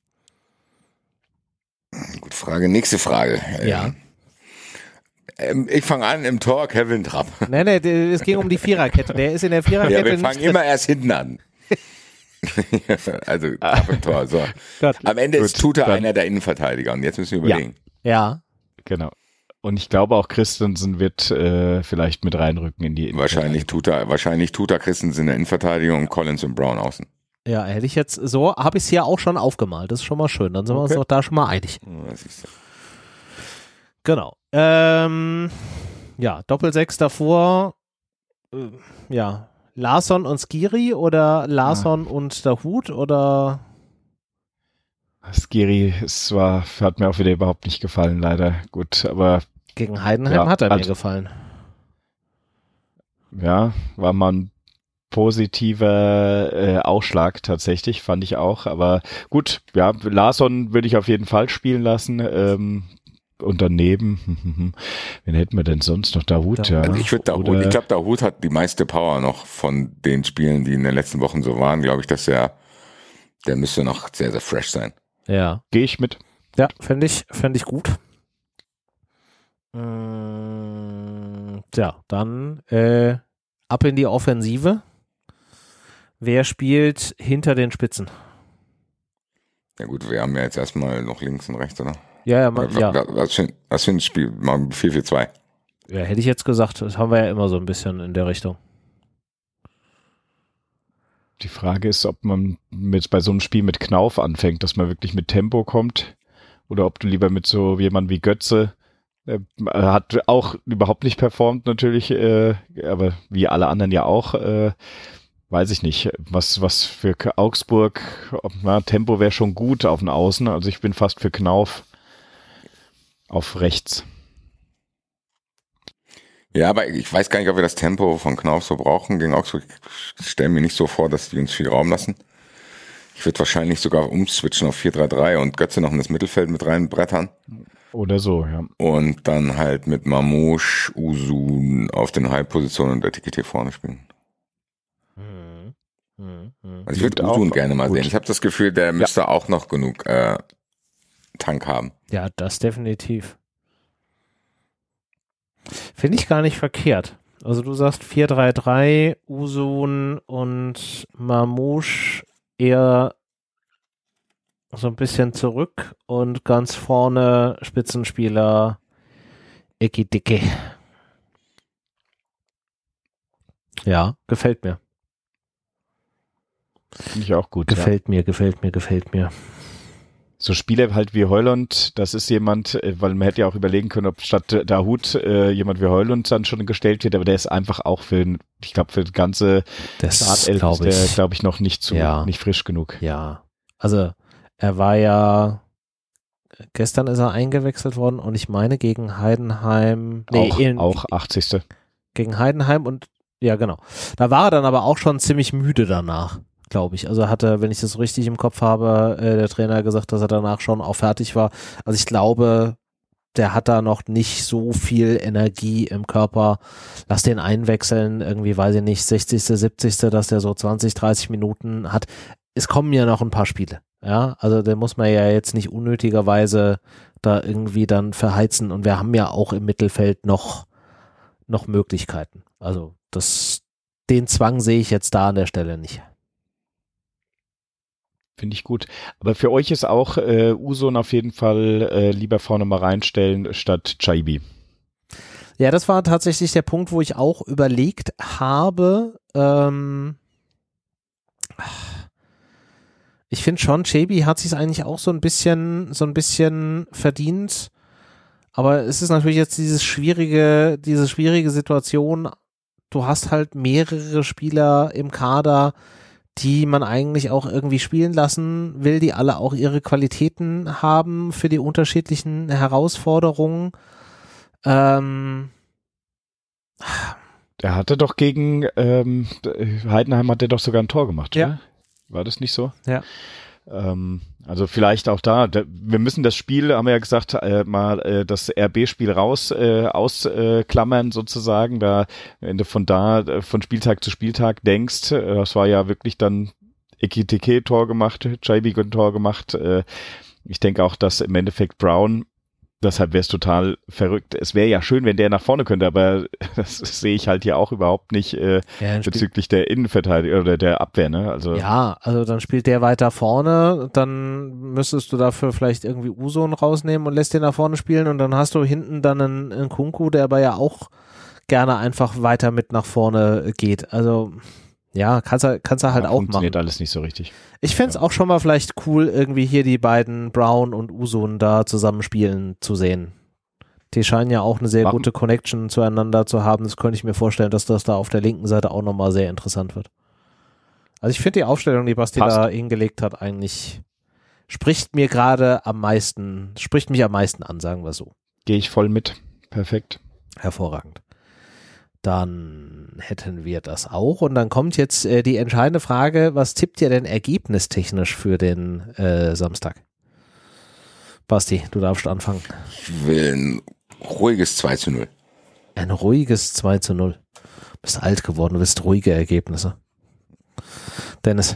Gute Frage. Nächste Frage. Ja. Ich fange an im Tor, Kevin Trapp. Nee, es ging um die Viererkette. Der ist in der Viererkette. Ja, wir fangen immer erst hinten an. Also Trapp im Tor. So. Am Ende ist Tuta einer der Innenverteidiger und jetzt müssen wir überlegen. Ja. Genau. Und ich glaube auch Christensen wird vielleicht mit reinrücken in die Innenverteidigung. Wahrscheinlich Tuta Christensen in der Innenverteidigung und Collins und Brown außen. Ja, hätte ich jetzt so, habe ich es hier auch schon aufgemalt. Das ist schon mal schön. Dann sind wir uns doch da schon mal einig. Das ist Genau. Doppel-6 davor. Larsson und Skiri oder Larsson und Dahoud oder? Skiri hat mir auch wieder überhaupt nicht gefallen, leider. Gut, aber gegen Heidenheim hat er mir gefallen. Ja, war mal ein positiver Ausschlag tatsächlich, fand ich auch. Aber gut, ja, Larsson würde ich auf jeden Fall spielen lassen. Und daneben, wen hätten wir denn sonst noch? Dahoud, ja. Also ich glaube, Dahoud hat die meiste Power noch von den Spielen, die in den letzten Wochen so waren. Glaube ich, dass der müsste noch sehr, sehr fresh sein. Ja. Gehe ich mit. Ja, fände ich gut. Dann ab in die Offensive. Wer spielt hinter den Spitzen? Ja gut, wir haben ja jetzt erstmal noch links und rechts, oder? Ja. Was für ein Spiel? Mal 4-4-2. Ja, hätte ich jetzt gesagt. Das haben wir ja immer so ein bisschen in der Richtung. Die Frage ist, ob man bei so einem Spiel mit Knauf anfängt, dass man wirklich mit Tempo kommt oder ob du lieber mit so jemand wie Götze Hat auch überhaupt nicht performt natürlich, aber wie alle anderen ja auch, weiß ich nicht, was für Augsburg, Tempo wäre schon gut auf den Außen, also ich bin fast für Knauf auf rechts. Ja, aber ich weiß gar nicht, ob wir das Tempo von Knauf so brauchen gegen Augsburg. Ich stelle mir nicht so vor, dass die uns viel Raum lassen. Ich würde wahrscheinlich sogar umswitchen auf 4-3-3 und Götze noch in das Mittelfeld mit reinbrettern. Oder so, ja. Und dann halt mit Mamouche, Usun auf den Halbpositionen und Etikette vorne spielen. Also ich würde Usun gerne mal sehen. Ich habe das Gefühl, der müsste auch noch genug Tank haben. Ja, das definitiv. Finde ich gar nicht verkehrt. Also du sagst 4-3-3, Usun und Mamouche eher so ein bisschen zurück und ganz vorne Spitzenspieler Eckidicke. Ja, gefällt mir. Finde ich auch gut. Gefällt mir. So Spieler halt wie Højlund, das ist jemand, weil man hätte ja auch überlegen können, ob statt Dahoud jemand wie Højlund dann schon gestellt wird, aber der ist einfach auch für die ganze Startelf ist der, glaube ich, noch nicht frisch genug. Ja, also er war ja, gestern ist er eingewechselt worden und ich meine gegen Heidenheim. Auch 80. Gegen Heidenheim und, ja genau. Da war er dann aber auch schon ziemlich müde danach, glaube ich. Also hatte, wenn ich das richtig im Kopf habe, der Trainer gesagt, dass er danach schon auch fertig war. Also ich glaube, der hat da noch nicht so viel Energie im Körper. Lass den einwechseln, irgendwie, weiß ich nicht, 60., 70., dass der so 20, 30 Minuten hat. Es kommen ja noch ein paar Spiele. Ja, also den muss man ja jetzt nicht unnötigerweise da irgendwie dann verheizen. Und wir haben ja auch im Mittelfeld noch Möglichkeiten. Also den Zwang sehe ich jetzt da an der Stelle nicht. Finde ich gut. Aber für euch ist auch Usun auf jeden Fall lieber vorne mal reinstellen statt Chaibi. Ja, das war tatsächlich der Punkt, wo ich auch überlegt habe. Ich finde schon, Chaibi hat sich eigentlich auch so ein bisschen verdient. Aber es ist natürlich jetzt diese schwierige Situation. Du hast halt mehrere Spieler im Kader, die man eigentlich auch irgendwie spielen lassen will, die alle auch ihre Qualitäten haben für die unterschiedlichen Herausforderungen. Der hatte doch gegen Heidenheim hat der doch sogar ein Tor gemacht, ja. Oder? War das nicht so? Ja. Also vielleicht auch wir müssen das Spiel, haben wir ja gesagt, mal das RB-Spiel ausklammern sozusagen, wenn du von Spieltag zu Spieltag denkst, das war ja wirklich dann Ekitike Tor gemacht, Chaibi Tor gemacht, ich denke auch, dass im Endeffekt Brown, deshalb wäre es total verrückt. Es wäre ja schön, wenn der nach vorne könnte, aber das sehe ich halt hier auch überhaupt nicht bezüglich der Innenverteidigung oder der Abwehr. Ne? Also ja, also dann spielt der weiter vorne, dann müsstest du dafür vielleicht irgendwie Usun rausnehmen und lässt den nach vorne spielen und dann hast du hinten dann einen Kunku, der aber ja auch gerne einfach weiter mit nach vorne geht. Also ja, kannst du halt auch machen. Funktioniert alles nicht so richtig. Ich fände es auch schon mal vielleicht cool, irgendwie hier die beiden Brown und Usun da zusammen spielen zu sehen. Die scheinen ja auch eine sehr gute Connection zueinander zu haben. Das könnte ich mir vorstellen, dass das da auf der linken Seite auch nochmal sehr interessant wird. Also ich finde die Aufstellung, die Basti da hingelegt hat, eigentlich spricht mich am meisten an, sagen wir so. Gehe ich voll mit. Perfekt. Hervorragend. Dann hätten wir das auch. Und dann kommt jetzt die entscheidende Frage, was tippt ihr denn ergebnistechnisch für den Samstag? Basti, du darfst anfangen. Ich will ein ruhiges 2-0. Ein ruhiges 2-0. Du bist alt geworden, du willst ruhige Ergebnisse. Dennis?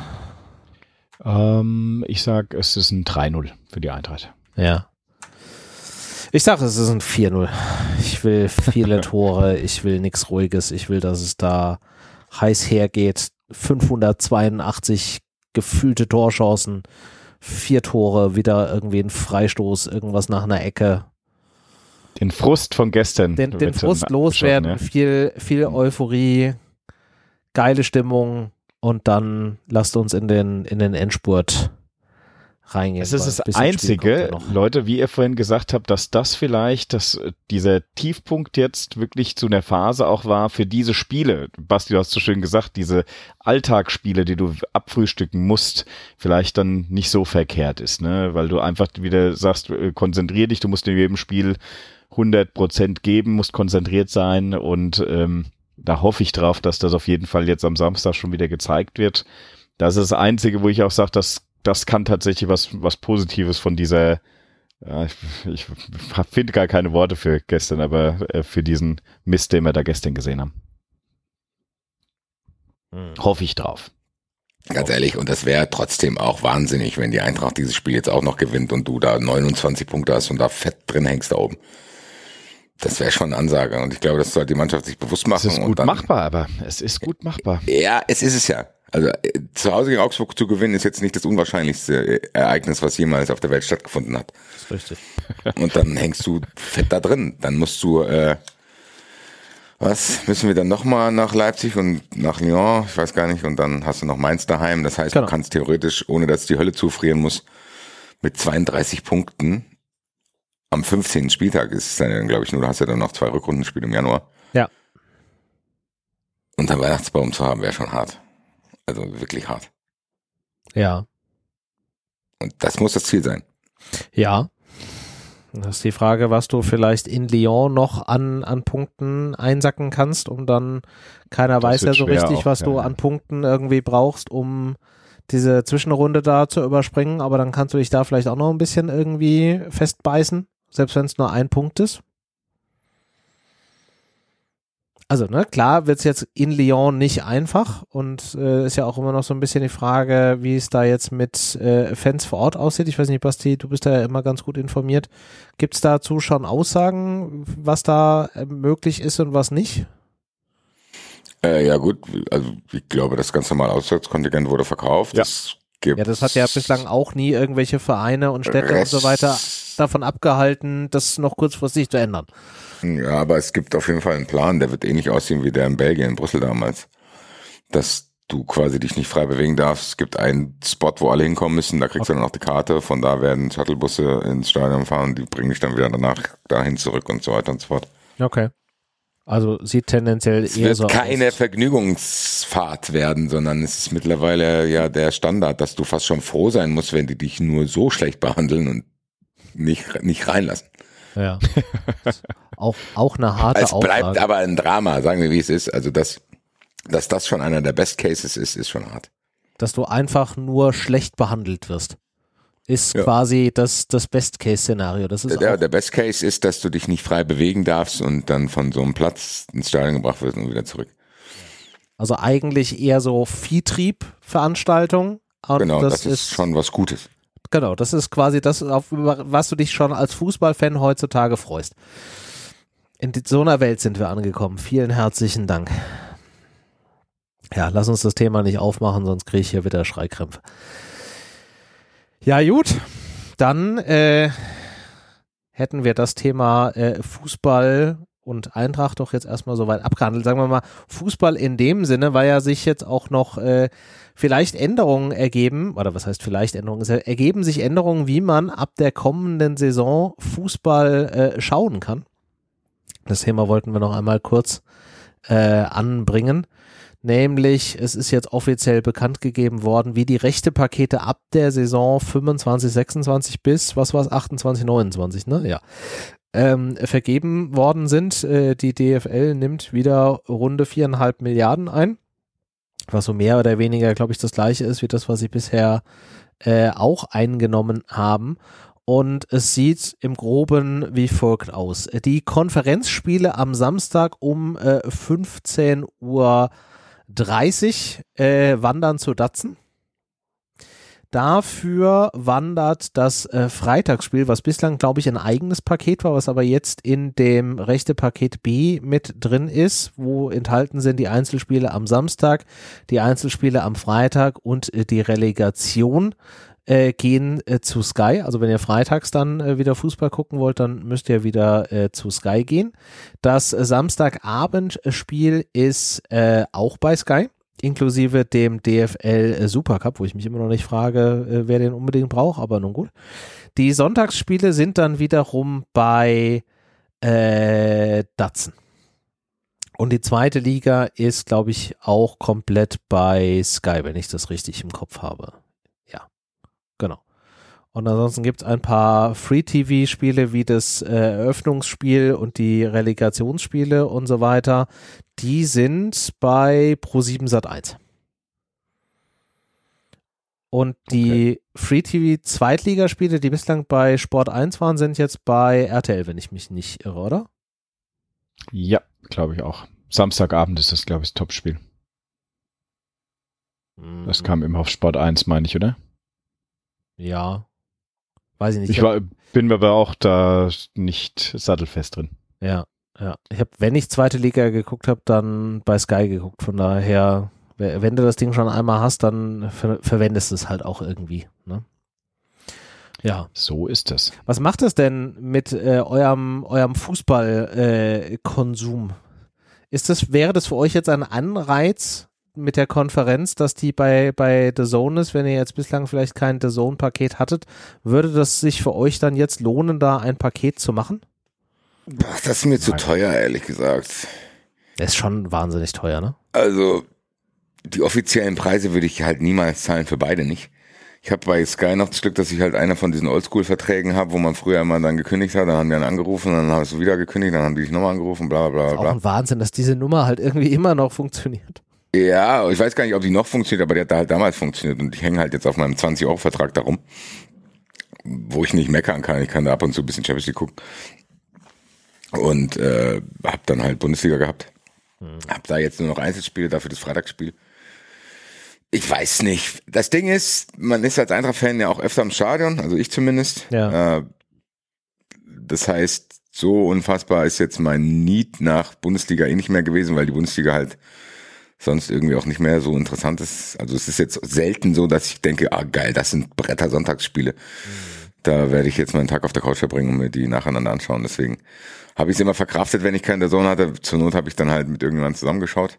Ich sag, es ist ein 3-0 für die Eintracht. Ja. Ich sage, es ist ein 4-0. Ich will viele Tore, ich will nichts Ruhiges, ich will, dass es da heiß hergeht. 582 gefühlte Torchancen, 4 Tore, wieder irgendwie ein Freistoß, irgendwas nach einer Ecke. Den Frust von gestern. Den Frust loswerden, ja. Viel Euphorie, geile Stimmung und dann lasst uns in den Endspurt reingehen. Es ist das Einzige, Leute, wie ihr vorhin gesagt habt, dass das vielleicht, dass dieser Tiefpunkt jetzt wirklich zu einer Phase auch war für diese Spiele. Basti, du hast so schön gesagt, diese Alltagsspiele, die du abfrühstücken musst, vielleicht dann nicht so verkehrt ist, ne? Weil du einfach wieder sagst, konzentrier dich, du musst in jedem Spiel 100% geben, musst konzentriert sein und da hoffe ich drauf, dass das auf jeden Fall jetzt am Samstag schon wieder gezeigt wird. Das ist das Einzige, wo ich auch sage, das kann tatsächlich was Positives von dieser, ja, ich finde gar keine Worte für gestern, aber für diesen Mist, den wir da gestern gesehen haben. Hoffe ich drauf. Ganz ehrlich, und das wäre trotzdem auch wahnsinnig, wenn die Eintracht dieses Spiel jetzt auch noch gewinnt und du da 29 Punkte hast und da fett drin hängst da oben. Das wäre schon eine Ansage und ich glaube, das sollte die Mannschaft sich bewusst machen. Es ist gut machbar, aber es ist gut machbar. Ja, es ist es ja. Also zu Hause gegen Augsburg zu gewinnen ist jetzt nicht das unwahrscheinlichste Ereignis, was jemals auf der Welt stattgefunden hat. Das ist richtig. Und dann hängst du fett da drin. Dann musst du, müssen wir dann nochmal nach Leipzig und nach Lyon, ich weiß gar nicht, und dann hast du noch Mainz daheim. Das heißt, Du kannst theoretisch, ohne dass die Hölle zufrieren muss, mit 32 Punkten am 15. Spieltag ist es dann, glaube ich, nur, du hast ja dann noch 2 Rückrundenspiele im Januar. Ja. Und dann Weihnachtsbaum zu haben, wäre schon hart. Also wirklich hart. Ja. Und das muss das Ziel sein. Ja. Das ist die Frage, was du vielleicht in Lyon noch an Punkten einsacken kannst, um dann, keiner weiß ja so richtig, was du an Punkten irgendwie brauchst, um diese Zwischenrunde da zu überspringen, aber dann kannst du dich da vielleicht auch noch ein bisschen irgendwie festbeißen, selbst wenn es nur ein Punkt ist. Also, ne, klar wird's jetzt in Lyon nicht einfach und ist ja auch immer noch so ein bisschen die Frage, wie es da jetzt mit Fans vor Ort aussieht. Ich weiß nicht, Basti, du bist da ja immer ganz gut informiert. Gibt's dazu schon Aussagen, was da möglich ist und was nicht? Ja gut, also ich glaube, das ganz normale Auswärtskontingent wurde verkauft. Ja. Das hat ja bislang auch nie irgendwelche Vereine und Städte und so weiter davon abgehalten, das noch kurzfristig zu ändern. Ja, aber es gibt auf jeden Fall einen Plan, der wird ähnlich aussehen wie der in Belgien, in Brüssel damals. Dass du quasi dich nicht frei bewegen darfst. Es gibt einen Spot, wo alle hinkommen müssen, da kriegst du dann noch die Karte, von da werden Shuttlebusse ins Stadion fahren, die bringen dich dann wieder danach dahin zurück und so weiter und so fort. Okay. Also sieht tendenziell eher so aus. Es wird keine Vergnügungsfahrt werden, sondern es ist mittlerweile ja der Standard, dass du fast schon froh sein musst, wenn die dich nur so schlecht behandeln und nicht reinlassen. Ja. auch eine harte Aussage. Es bleibt Aussage. aber ein Drama, sagen wir wie es ist. Also dass das schon einer der Best Cases ist schon hart. Dass du einfach nur schlecht behandelt wirst, ist quasi das Best-Case-Szenario. Das ist der Best Case ist, dass du dich nicht frei bewegen darfst und dann von so einem Platz ins Stadion gebracht wirst und wieder zurück. Also eigentlich eher so Viehtrieb-Veranstaltung. Genau, das ist schon was Gutes. Genau, das ist quasi das, auf was du dich schon als Fußballfan heutzutage freust. In so einer Welt sind wir angekommen. Vielen herzlichen Dank. Ja, lass uns das Thema nicht aufmachen, sonst kriege ich hier wieder Schreikrämpfe. Ja gut, dann hätten wir das Thema Fußball und Eintracht doch jetzt erstmal soweit abgehandelt. Sagen wir mal, Fußball in dem Sinne, weil ja sich jetzt auch noch vielleicht Änderungen ergeben, oder was heißt vielleicht Änderungen? Es ergeben sich Änderungen, wie man ab der kommenden Saison Fußball schauen kann. Das Thema wollten wir noch einmal kurz anbringen. Nämlich, es ist jetzt offiziell bekannt gegeben worden, wie die Rechtepakete ab der Saison 25, 26 bis, 28, 29, ne? Ja. Vergeben worden sind. Die DFL nimmt wieder runde 4,5 Milliarden ein, was so mehr oder weniger, glaube ich, das gleiche ist wie das, was sie bisher auch eingenommen haben. Und es sieht im Groben wie folgt aus. Die Konferenzspiele am Samstag um 15:30 Uhr wandern zu Datsen. Dafür wandert das Freitagsspiel, was bislang, glaube ich, ein eigenes Paket war, was aber jetzt in dem Rechtepaket B mit drin ist, wo enthalten sind die Einzelspiele am Samstag, die Einzelspiele am Freitag und die Relegation gehen zu Sky. Also wenn ihr freitags dann wieder Fußball gucken wollt, dann müsst ihr wieder zu Sky gehen. Das Samstagabendspiel ist auch bei Sky. inklusive dem DFL Supercup, wo ich mich immer noch nicht frage, wer den unbedingt braucht, aber nun gut. Die Sonntagsspiele sind dann wiederum bei Datsen. Und die zweite Liga ist, glaube ich, auch komplett bei Sky, wenn ich das richtig im Kopf habe. Ja, genau. Und ansonsten gibt es ein paar Free-TV-Spiele wie das Eröffnungsspiel und die Relegationsspiele und so weiter. Die sind bei Pro7 Sat.1. Und die Free-TV-Zweitligaspiele, die bislang bei Sport 1 waren, sind jetzt bei RTL, wenn ich mich nicht irre, oder? Ja, glaube ich auch. Samstagabend ist das, glaube ich, das Topspiel. Das kam immer auf Sport 1, meine ich, oder? Ja. Weiß ich nicht. Ich bin mir aber auch da nicht sattelfest drin. Ja. Ich habe, wenn ich zweite Liga geguckt habe, dann bei Sky geguckt. Von daher, wenn du das Ding schon einmal hast, dann verwendest du es halt auch irgendwie, ne? Ja. So ist das. Was macht es denn mit eurem Fußballkonsum? Wäre das für euch jetzt ein Anreiz mit der Konferenz, dass die bei The Zone ist, wenn ihr jetzt bislang vielleicht kein The Zone-Paket hattet, würde das sich für euch dann jetzt lohnen, da ein Paket zu machen? Das ist mir zu teuer, ehrlich gesagt. Das ist schon wahnsinnig teuer, ne? Also, die offiziellen Preise würde ich halt niemals zahlen, für beide nicht. Ich habe bei Sky noch das Glück, dass ich halt einer von diesen Oldschool-Verträgen habe, wo man früher immer dann gekündigt hat, dann haben die einen angerufen, dann hast du wieder gekündigt, dann haben die dich nochmal angerufen, bla bla bla. Das ist auch ein Wahnsinn, dass diese Nummer halt irgendwie immer noch funktioniert. Ja, ich weiß gar nicht, ob die noch funktioniert, aber die hat da halt damals funktioniert und ich hänge halt jetzt auf meinem 20-Euro-Vertrag darum, wo ich nicht meckern kann. Ich kann da ab und zu ein bisschen Champions League gucken und hab dann halt Bundesliga gehabt. Hab da jetzt nur noch Einzelspiele, dafür das Freitagsspiel. Ich weiß nicht. Das Ding ist, man ist als Eintracht-Fan ja auch öfter im Stadion, also ich zumindest. Ja. Das heißt, so unfassbar ist jetzt mein Need nach Bundesliga nicht mehr gewesen, weil die Bundesliga halt sonst irgendwie auch nicht mehr so interessant ist. Also es ist jetzt selten so, dass ich denke, geil, das sind Bretter-Sonntagsspiele. Da werde ich jetzt meinen Tag auf der Couch verbringen und mir die nacheinander anschauen. Deswegen habe ich es immer verkraftet, wenn ich keine Zone hatte. Zur Not habe ich dann halt mit irgendjemandem zusammengeschaut.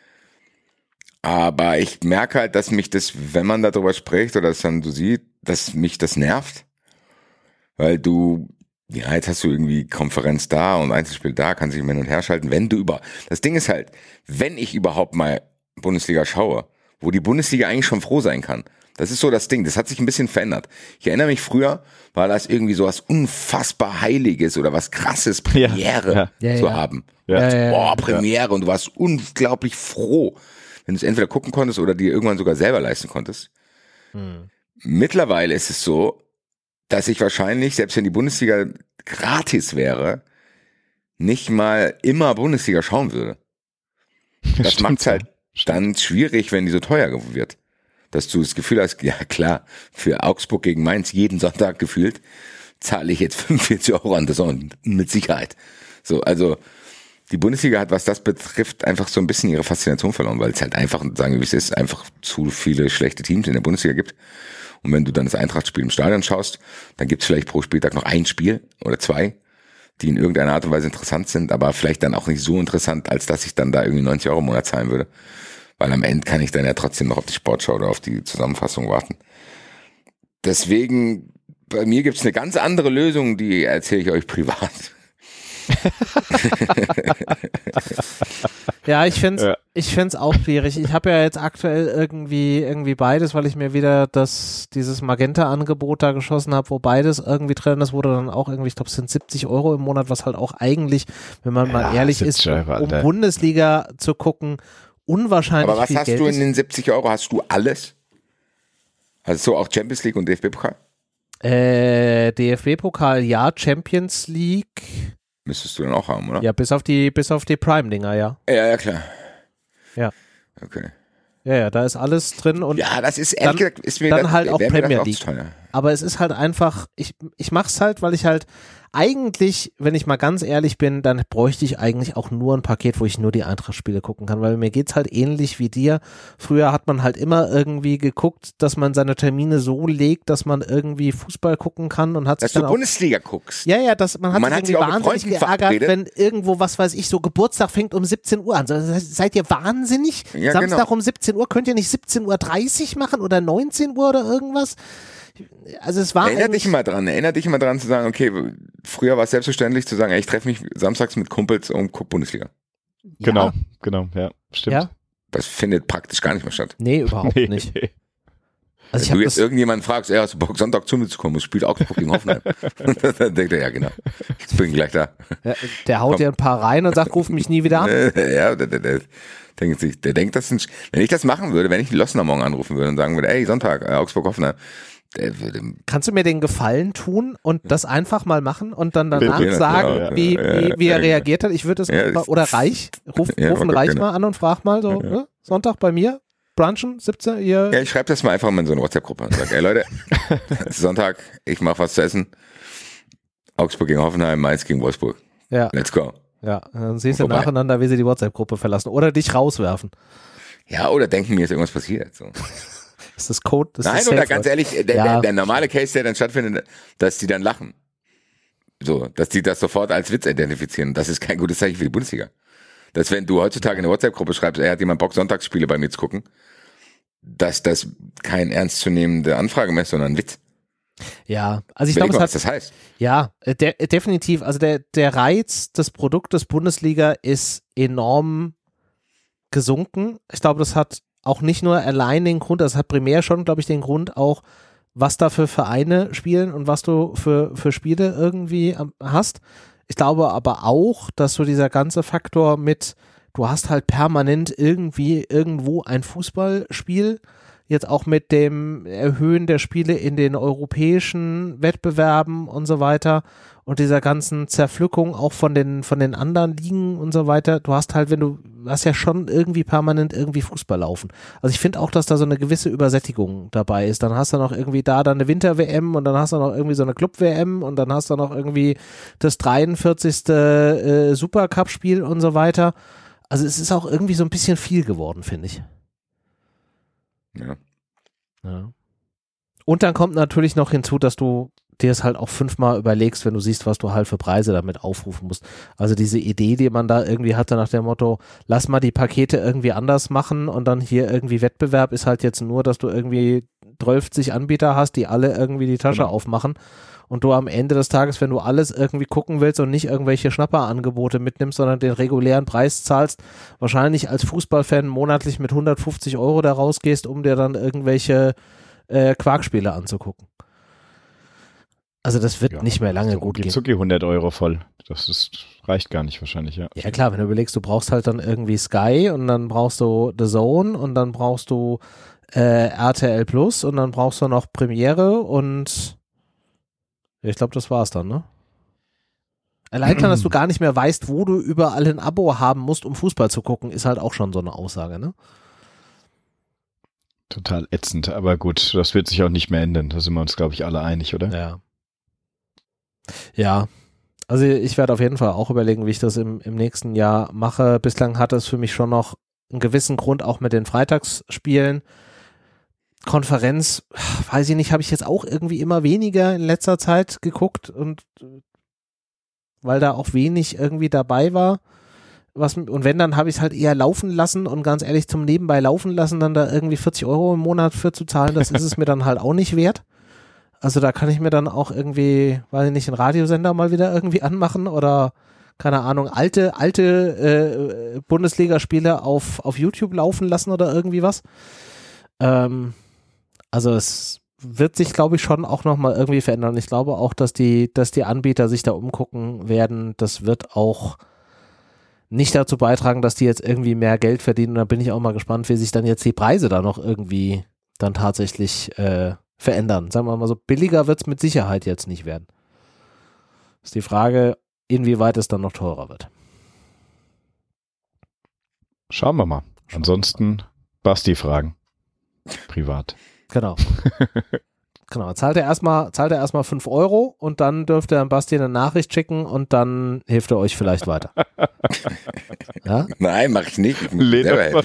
Aber ich merke halt, dass mich das, wenn man darüber spricht oder es dann so sieht, dass mich das nervt. Weil jetzt hast du irgendwie Konferenz da und Einzelspiel da, kannst dich hin und her schalten. Das Ding ist halt, wenn ich überhaupt mal Bundesliga schaue, wo die Bundesliga eigentlich schon froh sein kann. Das ist so das Ding, das hat sich ein bisschen verändert. Ich erinnere mich, früher war das irgendwie so was unfassbar Heiliges oder was Krasses, Premiere zu haben. Premiere und du warst unglaublich froh, wenn du es entweder gucken konntest oder dir irgendwann sogar selber leisten konntest. Mittlerweile ist es so, dass ich wahrscheinlich, selbst wenn die Bundesliga gratis wäre, nicht mal immer Bundesliga schauen würde. Das macht es halt dann schwierig, wenn die so teuer wird. Dass du das Gefühl hast, ja klar, für Augsburg gegen Mainz jeden Sonntag gefühlt, zahle ich jetzt 45 Euro an das mit Sicherheit. So, also die Bundesliga hat, was das betrifft, einfach so ein bisschen ihre Faszination verloren, weil es halt einfach, sagen wir wie es ist, einfach zu viele schlechte Teams in der Bundesliga gibt. Und wenn du dann das Eintracht-Spiel im Stadion schaust, dann gibt es vielleicht pro Spieltag noch ein Spiel oder zwei, die in irgendeiner Art und Weise interessant sind, aber vielleicht dann auch nicht so interessant, als dass ich dann da irgendwie 90 Euro im Monat zahlen würde. Weil am Ende kann ich dann ja trotzdem noch auf die Sportschau oder auf die Zusammenfassung warten. Deswegen, bei mir gibt es eine ganz andere Lösung, die erzähle ich euch privat. Ja, ich find's auch schwierig. Ich habe ja jetzt aktuell irgendwie beides, weil ich mir wieder dieses Magenta-Angebot da geschossen habe, wo beides irgendwie drin ist, wurde dann auch irgendwie, ich glaube, es sind 70 Euro im Monat, was halt auch eigentlich, wenn man mal ehrlich ist, um Bundesliga zu gucken, unwahrscheinlich viel Geld ist. Aber was hast du in den 70 Euro? Hast du alles? Hast du auch Champions League und DFB-Pokal? DFB-Pokal, ja. Champions League müsstest du dann auch haben, oder? Ja, bis auf die Prime-Dinger, ja. Ja, klar. Ja. Okay. Ja, da ist alles drin und ja, das ist ehrlich gesagt, ist mir dann das, halt auch Premier League. aber es ist halt einfach, ich mach's halt, weil ich halt eigentlich, wenn ich mal ganz ehrlich bin, dann bräuchte ich eigentlich auch nur ein Paket, wo ich nur die Eintracht-Spiele gucken kann, weil mir geht's halt ähnlich wie dir. Früher hat man halt immer irgendwie geguckt, dass man seine Termine so legt, dass man irgendwie Fußball gucken kann und hat sich dann auch Bundesliga guckst. Ja, man hat sich irgendwie wahnsinnig geärgert, wenn irgendwo, was weiß ich, so Geburtstag fängt um 17 Uhr an. Seid ihr wahnsinnig? Ja, Samstag um 17 Uhr, könnt ihr nicht 17:30 Uhr machen oder 19 Uhr oder irgendwas? Also es war Erinner dich mal dran zu sagen, okay, früher war es selbstverständlich zu sagen, ey, ich treffe mich samstags mit Kumpels und gucke Bundesliga. Genau, ja, stimmt. Ja. Das findet praktisch gar nicht mehr statt. Nee, überhaupt nicht. Also wenn du jetzt irgendjemanden fragst, hast du Bock, Sonntag zu mir zu kommen, es spielt Augsburg gegen Hoffenheim. Dann denkt er, ja genau, ich bin gleich da. Ja, der haut dir ein paar rein und sagt, ruf mich nie wieder an. Ja, der denkt, wenn ich das machen würde, wenn ich den Lossner morgen anrufen würde und sagen würde, ey, Sonntag, Augsburg, Hoffenheim, kannst du mir den Gefallen tun und das einfach mal machen und dann danach sagen, wie er reagiert hat? Ich würde es oder Reich, rufen Reich mal an und frag mal so, Sonntag bei mir, brunchen, 17 Uhr. Ja, ich schreibe das mal einfach mal in so eine WhatsApp-Gruppe und sage, ey Leute, Sonntag, ich mache was zu essen, Augsburg gegen Hoffenheim, Mainz gegen Wolfsburg. Ja. Let's go. Ja, dann siehst du nacheinander, wie sie die WhatsApp-Gruppe verlassen oder dich rauswerfen. Ja, oder denken, mir ist irgendwas passiert. So. Ist das Code? Nein, oder ganz ehrlich, der normale Case, der dann stattfindet, dass die dann lachen. So, dass die das sofort als Witz identifizieren. Das ist kein gutes Zeichen für die Bundesliga. Dass wenn du heutzutage in eine WhatsApp-Gruppe schreibst, hat jemand Bock, Sonntagsspiele bei mir zu gucken, dass das kein ernstzunehmende Anfrage mehr ist, sondern ein Witz. Ja, also ich glaube, was das heißt. Ja, definitiv. Also der Reiz des Produktes Bundesliga ist enorm gesunken. Ich glaube, das hat auch nicht nur allein den Grund, das hat primär schon, glaube ich, den Grund auch, was da für Vereine spielen und was du für Spiele irgendwie hast. Ich glaube aber auch, dass so dieser ganze Faktor mit, du hast halt permanent irgendwo ein Fußballspiel, jetzt auch mit dem Erhöhen der Spiele in den europäischen Wettbewerben und so weiter und dieser ganzen Zerpflückung auch von den anderen Ligen und so weiter. Du hast halt, du hast ja schon irgendwie permanent irgendwie Fußball laufen. Also ich finde auch, dass da so eine gewisse Übersättigung dabei ist. Dann hast du noch irgendwie da dann eine Winter-WM und dann hast du noch irgendwie so eine Club-WM und dann hast du noch irgendwie das 43. Supercup-Spiel und so weiter. Also es ist auch irgendwie so ein bisschen viel geworden, finde ich. Ja. Und dann kommt natürlich noch hinzu, dass du dir es halt auch 5-mal überlegst, wenn du siehst, was du halt für Preise damit aufrufen musst. Also diese Idee, die man da irgendwie hatte nach dem Motto, lass mal die Pakete irgendwie anders machen und dann hier irgendwie Wettbewerb ist halt jetzt nur, dass du irgendwie 12 Anbieter hast, die alle irgendwie die Tasche aufmachen und du am Ende des Tages, wenn du alles irgendwie gucken willst und nicht irgendwelche Schnapperangebote mitnimmst, sondern den regulären Preis zahlst, wahrscheinlich als Fußballfan monatlich mit 150 € da rausgehst, um dir dann irgendwelche Quarkspiele anzugucken. Also das wird nicht mehr lange gut gehen. Zucki 100 € voll. Das reicht gar nicht wahrscheinlich, ja. Ja klar, wenn du überlegst, du brauchst halt dann irgendwie Sky und dann brauchst du The Zone und dann brauchst du RTL Plus und dann brauchst du noch Premiere und ich glaube, das war's dann, ne? Allein schon, dass du gar nicht mehr weißt, wo du überall ein Abo haben musst, um Fußball zu gucken, ist halt auch schon so eine Aussage, ne? Total ätzend, aber gut, das wird sich auch nicht mehr ändern. Da sind wir uns, glaube ich, alle einig, oder? Ja. Ja, also ich werde auf jeden Fall auch überlegen, wie ich das im nächsten Jahr mache. Bislang hat es für mich schon noch einen gewissen Grund, auch mit den Freitagsspielen. Konferenz, weiß ich nicht, habe ich jetzt auch irgendwie immer weniger in letzter Zeit geguckt und weil da auch wenig irgendwie dabei war. Und wenn, dann habe ich es halt eher laufen lassen und ganz ehrlich zum Nebenbei laufen lassen, dann da irgendwie 40 € im Monat für zu zahlen, das ist es mir dann halt auch nicht wert. Also da kann ich mir dann auch irgendwie, weiß ich nicht, einen Radiosender mal wieder irgendwie anmachen oder, keine Ahnung, alte Bundesligaspiele auf YouTube laufen lassen oder irgendwie was. Also es wird sich, glaube ich, schon auch nochmal irgendwie verändern. Ich glaube auch, dass die Anbieter sich da umgucken werden. Das wird auch nicht dazu beitragen, dass die jetzt irgendwie mehr Geld verdienen. Und da bin ich auch mal gespannt, wie sich dann jetzt die Preise da noch irgendwie dann tatsächlich verändern. Sagen wir mal so, billiger wird es mit Sicherheit jetzt nicht werden. Ist die Frage, inwieweit es dann noch teurer wird. Schauen wir mal. Ansonsten Basti fragen. Privat. Genau. Genau, zahlt er erstmal 5 € und dann dürft ihr Basti eine Nachricht schicken und dann hilft er euch vielleicht weiter. Ja? Nein, mach ich nicht. Lädt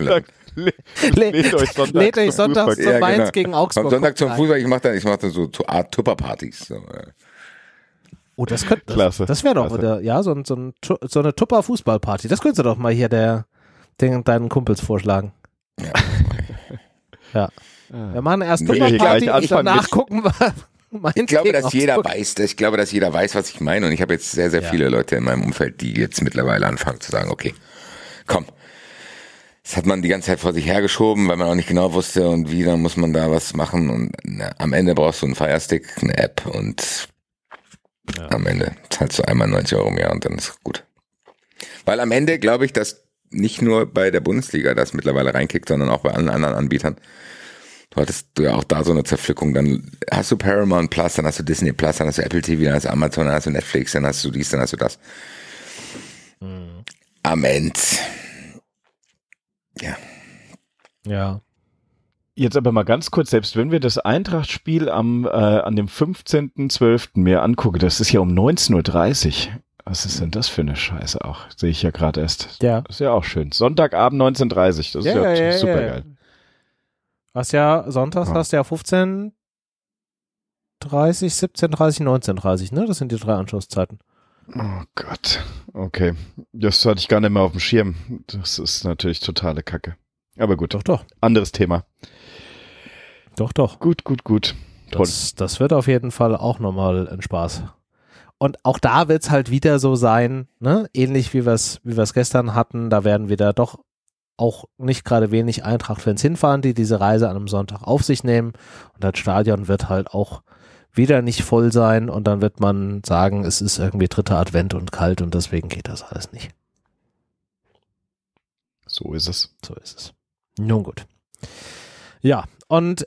euch sonntags zum Mainz gegen Augsburg. Am Sonntag zum Fußball, ich mach dann so Art Tupper-Partys. So. Oh, das wäre doch wieder, ja, so eine Tupper-Fußballparty. Das könntest du doch mal hier deinen Kumpels vorschlagen. Ja. Ja. Wir machen erst Tupper-Party und danach gucken wir. Ich glaube, dass jeder weiß, was ich meine. Und ich habe jetzt sehr, sehr viele Leute in meinem Umfeld, die jetzt mittlerweile anfangen zu sagen, okay, komm. Das hat man die ganze Zeit vor sich hergeschoben, weil man auch nicht genau wusste und wie, dann muss man da was machen. Und am Ende brauchst du einen Firestick, eine App und am Ende zahlst du einmal 90 € im Jahr und dann ist es gut. Weil am Ende glaube ich, dass nicht nur bei der Bundesliga das mittlerweile reinkickt, sondern auch bei allen anderen Anbietern. Du hattest ja auch da so eine Zerpflückung. Dann hast du Paramount Plus, dann hast du Disney Plus, dann hast du Apple TV, dann hast du Amazon, dann hast du Netflix, dann hast du dies, dann hast du das. Am Ende. Ja. Jetzt aber mal ganz kurz, selbst wenn wir das Eintracht-Spiel an dem 15.12. mir angucken, das ist ja um 19.30 Uhr. Was ist denn das für eine Scheiße auch? Sehe ich ja gerade erst. Ja. Das ist ja auch schön. Sonntagabend 19.30 Uhr. Das ist super geil. Was ja, sonntags hast du ja 15:30, 17:30, 19:30, ne? Das sind die 3 Anschlusszeiten. Oh Gott. Okay. Das hatte ich gar nicht mehr auf dem Schirm. Das ist natürlich totale Kacke. Aber gut. Doch. Anderes Thema. Doch. Gut. Toll. Das wird auf jeden Fall auch nochmal ein Spaß. Und auch da wird es halt wieder so sein, ne? Ähnlich wie wir es gestern hatten, da werden wieder doch auch nicht gerade wenig Eintracht-Fans hinfahren, die diese Reise an einem Sonntag auf sich nehmen. Und das Stadion wird halt auch wieder nicht voll sein und dann wird man sagen, es ist irgendwie 3. Advent und kalt und deswegen geht das alles nicht. So ist es. Nun gut. Ja, und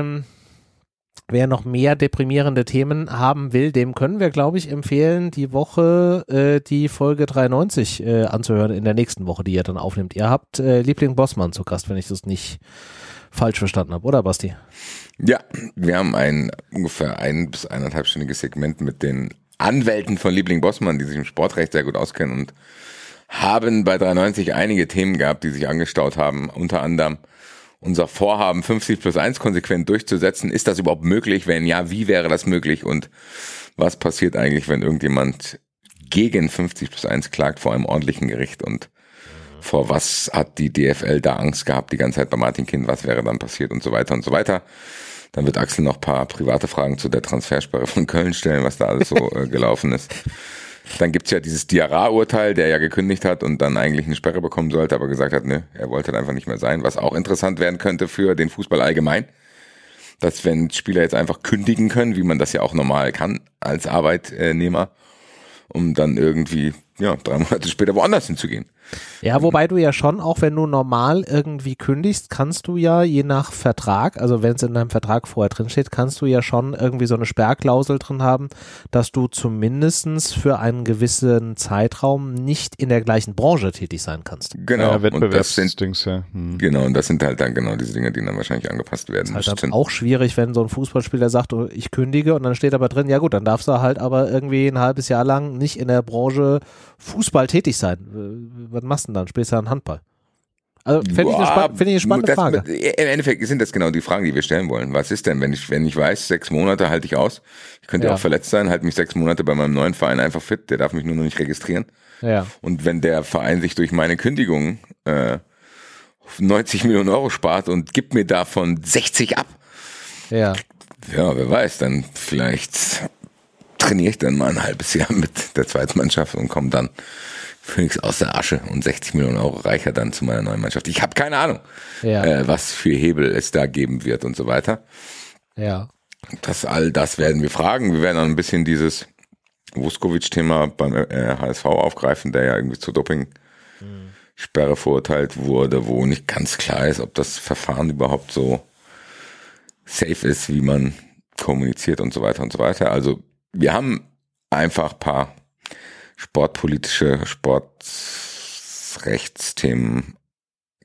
wer noch mehr deprimierende Themen haben will, dem können wir, glaube ich, empfehlen, die Woche die Folge 93 anzuhören in der nächsten Woche, die ihr dann aufnimmt. Ihr habt Liebling Bossmann zu Gast, wenn ich das nicht falsch verstanden habe, oder Basti? Ja, wir haben ein ungefähr 1- bis 1,5-stündiges Segment mit den Anwälten von Liebling Bossmann, die sich im Sportrecht sehr gut auskennen und haben bei 93 einige Themen gehabt, die sich angestaut haben, unter anderem unser Vorhaben 50+1 konsequent durchzusetzen. Ist das überhaupt möglich? Wenn ja, wie wäre das möglich? Und was passiert eigentlich, wenn irgendjemand gegen 50+1 klagt vor einem ordentlichen Gericht? Und vor was hat die DFL da Angst gehabt die ganze Zeit bei Martin Kind? Was wäre dann passiert? Und so weiter und so weiter. Dann wird Axel noch ein paar private Fragen zu der Transfersperre von Köln stellen, was da alles so gelaufen ist. Dann gibt's ja dieses Diarra-Urteil, der ja gekündigt hat und dann eigentlich eine Sperre bekommen sollte, aber gesagt hat, ne, er wollte halt einfach nicht mehr sein, was auch interessant werden könnte für den Fußball allgemein. Dass wenn Spieler jetzt einfach kündigen können, wie man das ja auch normal kann als Arbeitnehmer, um dann irgendwie 3 Monate später woanders hinzugehen. Ja, wobei du ja schon, auch wenn du normal irgendwie kündigst, kannst du ja je nach Vertrag, also wenn es in deinem Vertrag vorher drin steht, kannst du ja schon irgendwie so eine Sperrklausel drin haben, dass du zumindestens für einen gewissen Zeitraum nicht in der gleichen Branche tätig sein kannst. Genau, ja, Wettbewerbsdings, ja. Genau, und das sind halt dann genau diese Dinge, die dann wahrscheinlich angepasst werden müssen. Halt dann auch schwierig, wenn so ein Fußballspieler sagt, oh, ich kündige und dann steht aber drin, ja gut, dann darfst du halt aber irgendwie ein halbes Jahr lang nicht in der Branche Fußball tätig sein. Was machst du denn dann? Spielst du dann Handball? Also finde ich eine spannende Frage. Im Endeffekt sind das genau die Fragen, die wir stellen wollen. Was ist denn, wenn ich weiß, 6 Monate halte ich aus, ich könnte ja auch verletzt sein, halte mich 6 Monate bei meinem neuen Verein einfach fit, der darf mich nur noch nicht registrieren. Ja. Und wenn der Verein sich durch meine Kündigung 90 Millionen Euro spart und gibt mir davon 60 ab, ja, wer weiß, dann vielleicht trainiere ich dann mal ein halbes Jahr mit der Zweitmannschaft und komme dann Phoenix aus der Asche und 60 Millionen Euro reicher dann zu meiner neuen Mannschaft. Ich habe keine Ahnung, was für Hebel es da geben wird und so weiter. Ja. All das werden wir fragen. Wir werden auch ein bisschen dieses Vuskovic-Thema beim HSV aufgreifen, der ja irgendwie zur Dopingsperre verurteilt wurde, wo nicht ganz klar ist, ob das Verfahren überhaupt so safe ist, wie man kommuniziert und so weiter und so weiter. Also wir haben einfach ein paar sportpolitische, Sportrechtsthemen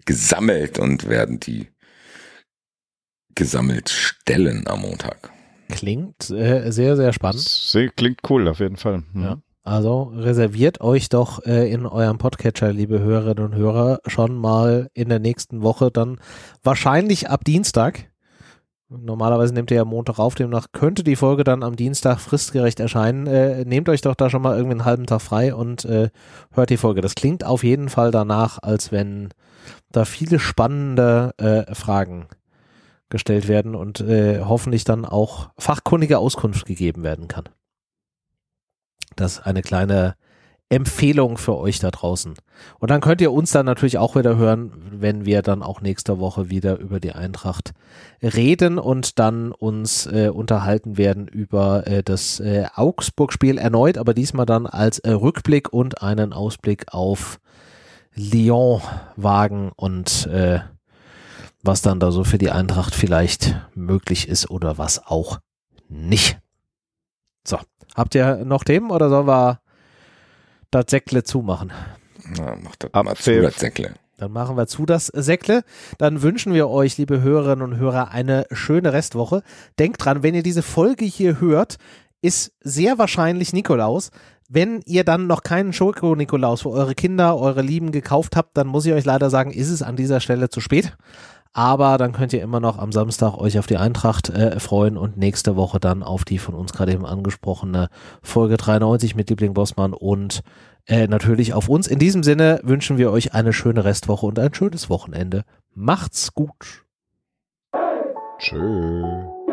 gesammelt und werden die gesammelt stellen am Montag. Klingt sehr, sehr spannend. Klingt cool, auf jeden Fall. Ja. Also reserviert euch doch in eurem Podcatcher, liebe Hörerinnen und Hörer, schon mal in der nächsten Woche, dann wahrscheinlich ab Dienstag. Normalerweise nehmt ihr ja Montag auf, demnach könnte die Folge dann am Dienstag fristgerecht erscheinen. Nehmt euch doch da schon mal irgendwie einen halben Tag frei und hört die Folge. Das klingt auf jeden Fall danach, als wenn da viele spannende Fragen gestellt werden und hoffentlich dann auch fachkundige Auskunft gegeben werden kann. Das ist eine kleine Empfehlung für euch da draußen. Und dann könnt ihr uns dann natürlich auch wieder hören, wenn wir dann auch nächste Woche wieder über die Eintracht reden und dann uns unterhalten werden über das Augsburg-Spiel erneut, aber diesmal dann als Rückblick und einen Ausblick auf Lyon wagen und was dann da so für die Eintracht vielleicht möglich ist oder was auch nicht. So, habt ihr noch Themen oder sollen wir das Säckle zumachen? Na, mach das mal zu, das Säckle. Dann machen wir zu das Säckle. Dann wünschen wir euch, liebe Hörerinnen und Hörer, eine schöne Restwoche. Denkt dran, wenn ihr diese Folge hier hört, ist sehr wahrscheinlich Nikolaus. Wenn ihr dann noch keinen Schoko-Nikolaus für eure Kinder, eure Lieben gekauft habt, dann muss ich euch leider sagen, ist es an dieser Stelle zu spät. Aber dann könnt ihr immer noch am Samstag euch auf die Eintracht freuen und nächste Woche dann auf die von uns gerade eben angesprochene Folge 93 mit Liebling Bossmann und natürlich auf uns. In diesem Sinne wünschen wir euch eine schöne Restwoche und ein schönes Wochenende. Macht's gut. Tschö.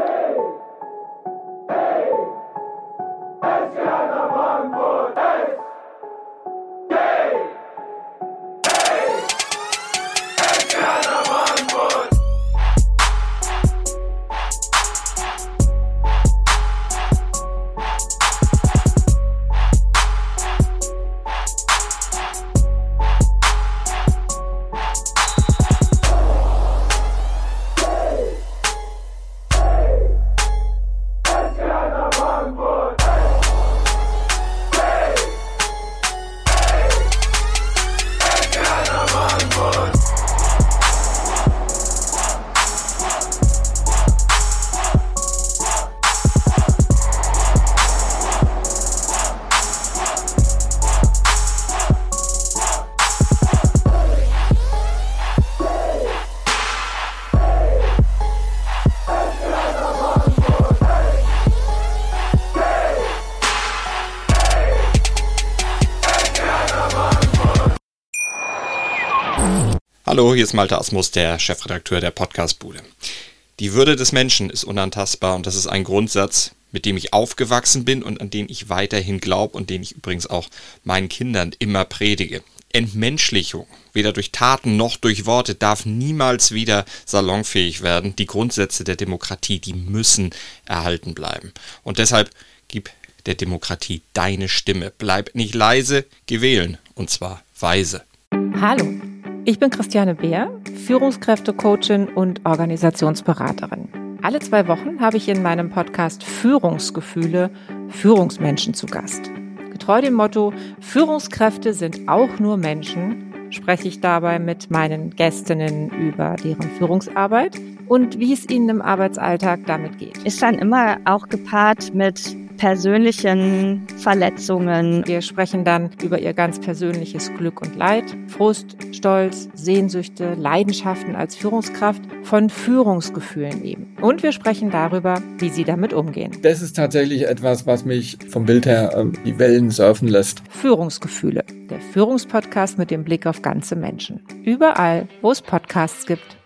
Hallo, hier ist Malte Asmus, der Chefredakteur der Podcastbude. Die Würde des Menschen ist unantastbar und das ist ein Grundsatz, mit dem ich aufgewachsen bin und an den ich weiterhin glaube und den ich übrigens auch meinen Kindern immer predige. Entmenschlichung, weder durch Taten noch durch Worte, darf niemals wieder salonfähig werden. Die Grundsätze der Demokratie, die müssen erhalten bleiben. Und deshalb gib der Demokratie deine Stimme. Bleib nicht leise, geh wählen. Und zwar weise. Hallo, ich bin Christiane Beer, Führungskräftecoachin und Organisationsberaterin. Alle 2 Wochen habe ich in meinem Podcast Führungsgefühle Führungsmenschen zu Gast. Getreu dem Motto, Führungskräfte sind auch nur Menschen, spreche ich dabei mit meinen Gästinnen über deren Führungsarbeit und wie es ihnen im Arbeitsalltag damit geht. Ist dann immer auch gepaart mit persönlichen Verletzungen. Wir sprechen dann über ihr ganz persönliches Glück und Leid, Frust, Stolz, Sehnsüchte, Leidenschaften als Führungskraft, von Führungsgefühlen eben. Und wir sprechen darüber, wie sie damit umgehen. Das ist tatsächlich etwas, was mich vom Bild her die Wellen surfen lässt. Führungsgefühle, der Führungspodcast mit dem Blick auf ganze Menschen. Überall, wo es Podcasts gibt.